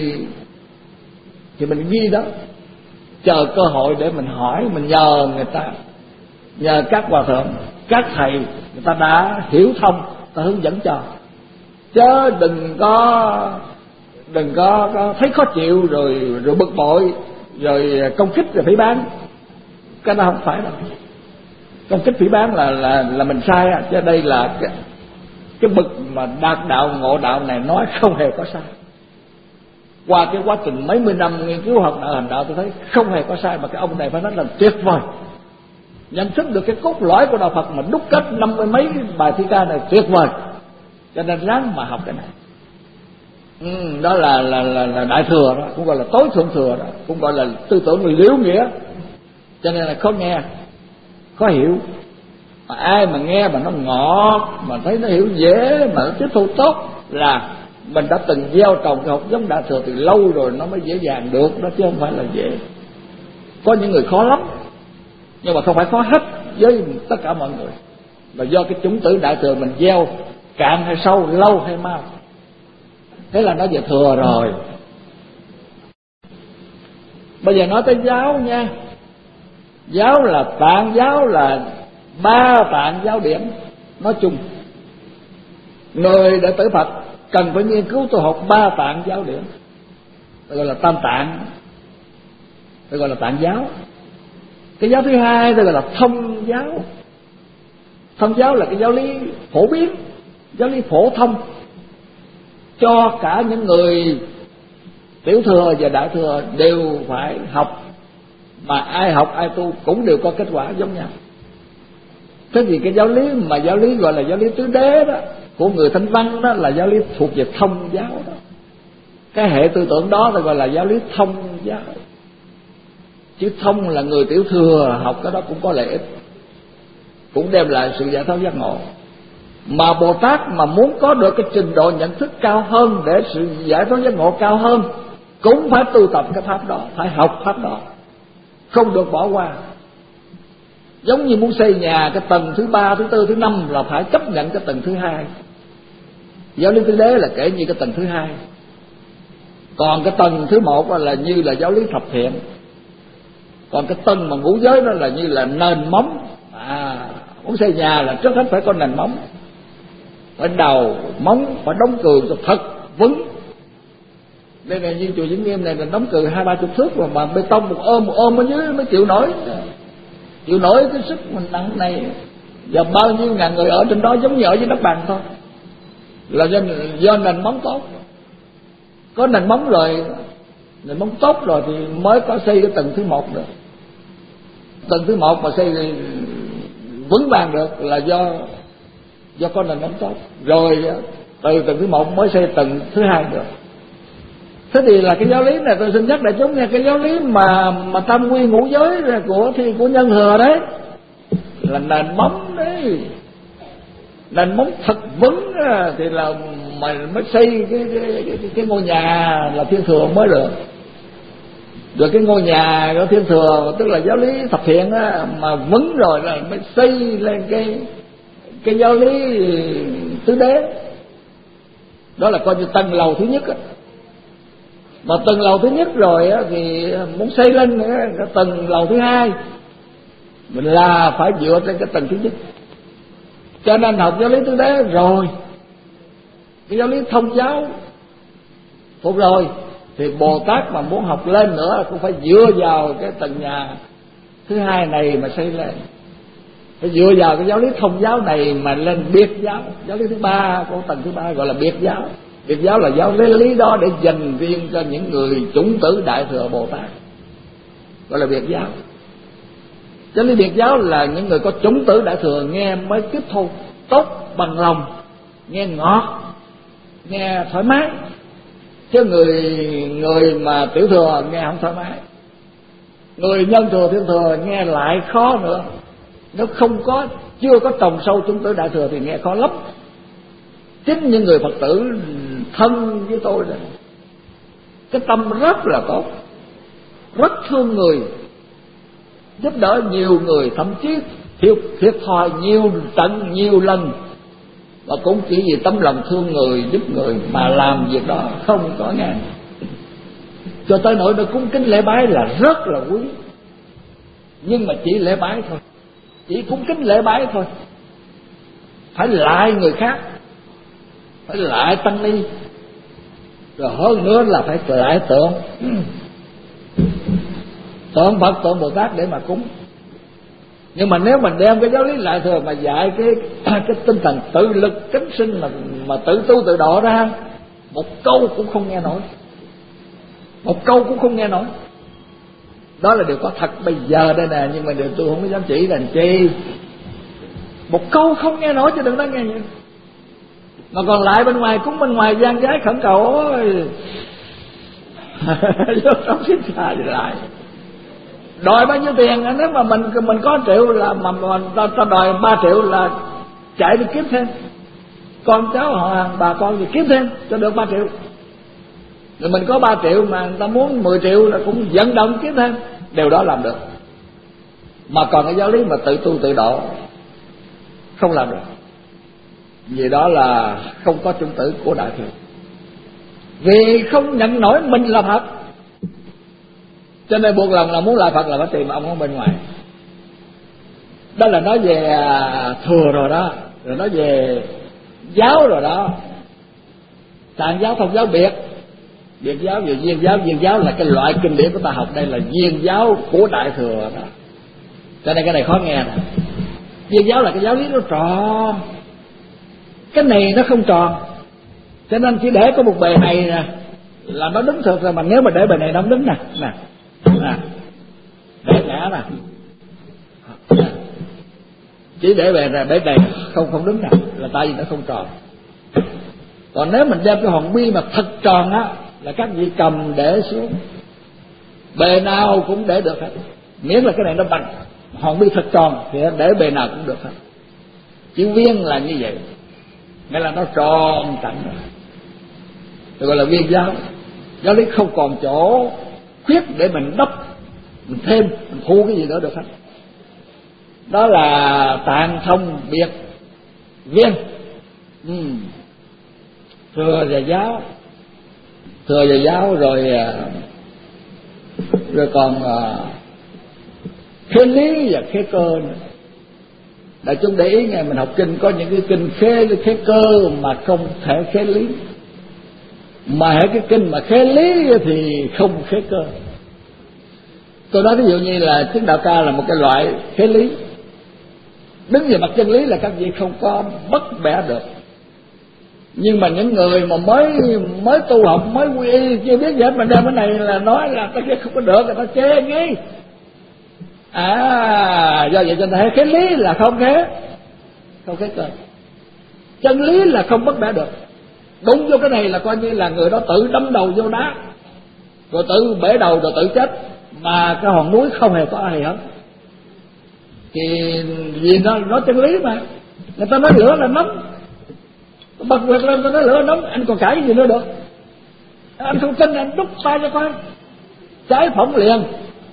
thì mình ghi đó, chờ cơ hội để mình hỏi, mình nhờ người ta, nhờ các hòa thượng, các thầy người ta đã hiểu thông, ta hướng dẫn cho, chứ đừng có đừng có, có thấy khó chịu rồi rồi bực bội rồi công kích rồi phỉ báng. Cái đó không phải đâu. Công kích phỉ báng là là là mình sai, chứ đây là cái, cái bậc mà đạt đạo ngộ đạo này nói không hề có sai. Qua cái quá trình mấy mươi năm nghiên cứu học đạo hành đạo tôi thấy không hề có sai, mà cái ông này phải nói là tuyệt vời. Nhận thức được cái cốt lõi của đạo Phật mà đúc kết năm mươi mấy bài thi ca này tuyệt vời. Cho nên ráng mà học cái này. Ừ, đó là, là là là đại thừa đó, cũng gọi là tối thượng thừa đó, cũng gọi là tư tưởng liễu nghĩa. Cho nên là khó nghe, khó hiểu. Mà ai mà nghe mà nó ngọt, mà thấy nó hiểu dễ, mà nó tiếp thu tốt là mình đã từng gieo trồng cái học giống đại thừa từ lâu rồi, nó mới dễ dàng được đó, chứ không phải là dễ. Có những người khó lắm, nhưng mà không phải khó hết với tất cả mọi người, là do cái chủng tử đại thừa mình gieo cạn hay sâu, lâu hay mau, thế là nó về thừa rồi. Bây giờ nói tới giáo nha. Giáo là tạng giáo, là ba tạng giáo điển nói chung. Người đệ tử Phật cần phải nghiên cứu tu học ba tạng giáo điển, gọi là tam tạng, gọi là tạng giáo. Cái giáo thứ hai gọi là thông giáo. Thông giáo là cái giáo lý phổ biến, giáo lý phổ thông cho cả những người tiểu thừa và đại thừa đều phải học, mà ai học ai tu cũng đều có kết quả giống nhau. Thế thì cái giáo lý mà giáo lý gọi là giáo lý tứ đế đó của người Thanh Văn đó là giáo lý thuộc về thông giáo đó. Cái hệ tư tưởng đó thì gọi là giáo lý thông giáo. Chứ thông là người tiểu thừa học cái đó cũng có lợi ích, cũng đem lại sự giải thoát giác ngộ. Mà Bồ Tát mà muốn có được cái trình độ nhận thức cao hơn, để sự giải thoát giác ngộ cao hơn, cũng phải tu tập cái pháp đó, phải học pháp đó, không được bỏ qua. Giống như muốn xây nhà, cái tầng thứ ba, thứ tư, thứ năm là phải chấp nhận cái tầng thứ hai. Giáo lý tứ đế là kể như cái tầng thứ hai. Còn cái tầng thứ một là như là giáo lý thập thiện. Còn cái tầng mà ngũ giới đó là như là nền móng. À, muốn xây nhà là trước hết phải có nền móng, phải đầu móng, phải đóng tường cho thật vững, đây này như chùa Vĩnh Nghiêm này là đóng cừ hai ba chục thước mà, mà bê tông một ôm một ôm ở dưới mới chịu nổi, chịu nổi cái sức mình nặng này. Và bao nhiêu ngàn người ở trên đó giống như ở dưới đất bằng thôi, là do, do nền móng tốt. Có nền móng rồi, nền móng tốt rồi thì mới có xây cái tầng thứ một được. Tầng thứ một mà xây thì vững vàng được là do do có nền móng tốt. Rồi từ tầng thứ một mới xây tầng thứ hai được. Thế thì là cái giáo lý này tôi xin nhắc đại chúng nghe, cái giáo lý mà mà tam quy ngũ giới của thì của nhân thừa đấy là nền móng đấy, nền móng thật vững thì là mà mới xây cái cái, cái, cái ngôi nhà là thiên thừa mới được. Rồi cái ngôi nhà của thiên thừa tức là giáo lý thập thiện á, mà vững rồi là mới xây lên cái cái giáo lý tứ đế. Đó là coi như tầng lầu thứ nhất á. Mà tầng lầu thứ nhất rồi á, thì muốn xây lên nữa, cái tầng lầu thứ hai mình là phải dựa trên cái tầng thứ nhất. Cho nên học giáo lý tứ đế rồi, cái giáo lý thông giáo phục rồi, thì Bồ Tát mà muốn học lên nữa cũng phải dựa vào cái tầng nhà thứ hai này mà xây lên. Phải dựa vào cái giáo lý thông giáo này mà lên biệt giáo. Giáo lý thứ ba của tầng thứ ba gọi là biệt giáo. Biệt giáo là giáo lý lý đó để dành riêng cho những người chủng tử Đại Thừa Bồ Tát, gọi là biệt giáo. Giáo lý biệt giáo là những người có chủng tử Đại Thừa nghe mới tiếp thu tốt bằng lòng, nghe ngọt, nghe thoải mái. Chứ người người mà tiểu thừa nghe không thoải mái. Người nhân thừa thiên thừa nghe lại khó nữa. Nếu không có chưa có trồng sâu chủng tử Đại Thừa thì nghe khó lắm. Chính những người Phật tử thân với tôi rồi, cái tâm rất là tốt, rất thương người, giúp đỡ nhiều người, thậm chí thiệt thiệt thòi nhiều trận nhiều lần, và cũng chỉ vì tấm lòng thương người giúp người mà làm việc đó không có ngàn. Cho tới nỗi nó cúng kính lễ bái là rất là quý, nhưng mà chỉ lễ bái thôi, chỉ cúng kính lễ bái thôi, phải lại người khác, phải lại tăng ni, rồi hơn nữa là phải lại tượng tượng Phật, tượng Bồ Tát để mà cúng. Nhưng mà nếu mình đem cái giáo lý Đại Thừa mà dạy cái cái tinh thần tự lực cánh sinh mà mà tự tu tự độ ra, một câu cũng không nghe nổi, một câu cũng không nghe nổi. Đó là điều có thật bây giờ đây nè, nhưng mà điều tôi không có dám chỉ là chi. Một câu không nghe nổi chứ đừng nói nghe nhiều. Mà còn lại bên ngoài cúng bên ngoài gian gái khẩn cầu ôi vô trong xin xa thì lại đòi bao nhiêu tiền. Nếu mà mình mình có triệu là mà, mà ta, ta đòi ba triệu là chạy đi kiếm thêm con cháu họ hàng bà con thì kiếm thêm cho được ba triệu. Rồi mình có ba triệu mà người ta muốn mười triệu là cũng vận động kiếm thêm, điều đó làm được. Mà còn cái giáo lý mà tự tu tự độ không làm được, vì đó là không có chủng tử của Đại Thừa, vì không nhận nổi mình là Phật. Cho nên buộc lòng là muốn là Phật là phải tìm ông ở bên ngoài. Đó là nói về thừa rồi đó, rồi nói về giáo rồi đó. Tạng giáo thông giáo biệt, biệt giáo về viên giáo. Viên giáo là cái loại kinh điển của ta học đây là viên giáo của Đại Thừa đó. Cho nên cái này khó nghe nè. Viên giáo là cái giáo lý nó tròn, cái này nó không tròn, cho nên chỉ để có một bề này nè là nó đứng thực rồi. Mà nếu mà để bề này nó không đứng nè, nè, nè, để ngã nè, chỉ để bề này, bề này không không đứng nè, là tại vì nó không tròn. Còn nếu mình đem cái hòn bi mà thật tròn á, là các vị cầm để xuống, bề nào cũng để được hết, miễn là cái này nó bằng. Hòn bi thật tròn thì để bề nào cũng được hết. Chữ viên là như vậy, nghĩa là nó tròn cạnh rồi, được gọi là viên giáo. Giáo lý không còn chỗ khuyết để mình đắp, mình thêm, mình thu cái gì nữa được hết. Đó là tạng thông biệt viên. ừ. Thừa và giáo, thừa và giáo rồi rồi còn khế lý và khế cơ nữa. Đại chúng để ý nghe, mình học kinh có những cái kinh khế khế cơ mà không thể khế lý. Mà hễ cái kinh mà khế lý thì không khế cơ. Tôi nói ví dụ như là tiếng đạo ca là một cái loại khế lý, đứng về mặt chân lý là các vị không có bất bẻ được. Nhưng mà những người mà mới mới tu học, mới quy y, chưa biết gì hết mà đem cái này là nói là cái kia không có được, người ta chê nghi. À, do vậy cho nên khế lý là không khế, không khế cơ. Chân lý là không bất bẻ được. Đúng vô cái này là coi như là người đó tự đâm đầu vô đá, rồi tự bể đầu, rồi tự chết, mà cái hòn núi không hề có ai hết. Thì vì nó nói chân lý mà, người ta nói lửa là nóng, bật quẹt lên tôi nói lửa nóng, anh còn cãi cái gì nữa được? Anh không tin anh đút tay cho coi, cháy phỏng liền.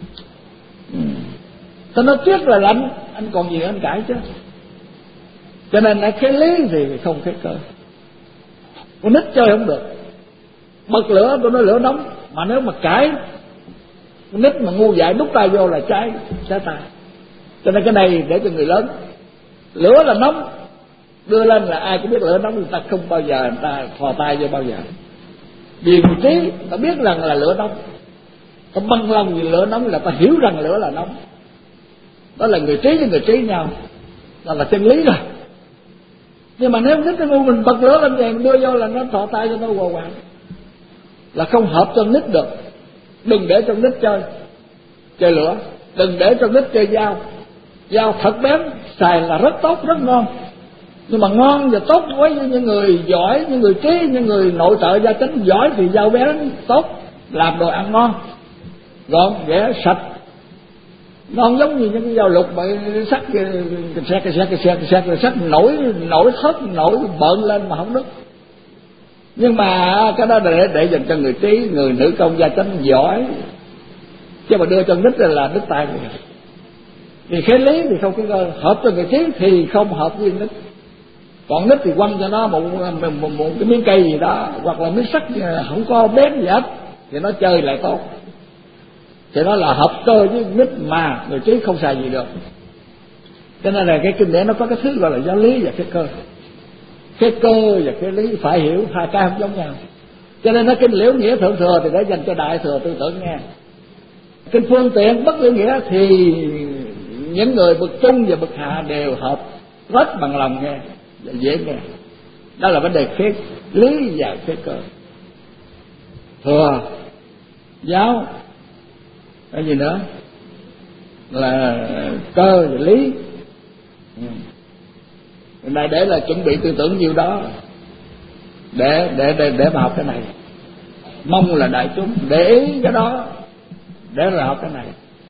Tôi nói tuyết là lạnh, anh còn gì anh cãi chứ? Cho nên là cái lý thì không khế cơ. Con nít chơi không được, bật lửa tôi nói lửa nóng, mà nếu mà cãi con nít mà ngu dại đút tay vô là cháy, cháy tay. Cho nên cái này để cho người lớn. Lửa là nóng, đưa lên là ai cũng biết lửa nóng, người ta không bao giờ người ta thò tay vô bao giờ. Vì người trí ta biết rằng là lửa nóng, ta băng lòng vì lửa nóng là ta hiểu rằng lửa là nóng. Đó là người trí với người trí nhau, đó là chân lý rồi. Nhưng mà nếu nít cái ngu mình bật lửa lên về mình đưa vô là nó thò tay cho nó hòa hoàng, là không hợp cho nít được. Đừng để cho nít chơi chơi lửa, đừng để cho nít chơi dao. Dao thật bén, xài là rất tốt, rất ngon. Nhưng mà ngon và tốt với những người giỏi, những người trí, những người nội trợ gia chánh giỏi thì dao bén tốt, làm đồ ăn ngon, gọn ghẽ sạch. Nó không giống như những cái dao lục mà sắt cái xe cái xe cái xe cái xe cái sắt nổi nổi thớt nổi bợn lên mà không đứt. Nhưng mà cái đó để để dành cho người trí, người nữ công gia chánh giỏi, chứ mà đưa cho nít là đứt tay rồi. Vì khế lý thì không có hợp cho người trí thì không hợp với nít. Còn nít thì quăng cho nó một, một, một, một cái miếng cây gì đó, hoặc là miếng sắt không có bén gì hết, thì nó chơi lại tốt. Thì nó là hợp cơ với nít mà người trí không xài gì được. Cho nên là cái kinh điển nó có cái thứ gọi là giáo lý và cái cơ. Cái cơ và cái lý phải hiểu, hai cái không giống nhau. Cho nên nó kinh liễu nghĩa thượng thừa thì để dành cho đại thừa tư tưởng nghe. Kinh phương tiện bất liễu nghĩa thì những người bậc trung và bậc hạ đều hợp rất bằng lòng nghe và dễ nghe. Đó là vấn đề khế lý và khế cơ. Thừa giáo cái gì nữa là cơ và lý. Này để là chuẩn bị tư tưởng nhiều đó để để để để mà học cái này. Mong là đại chúng để ý cái đó để rồi học cái này.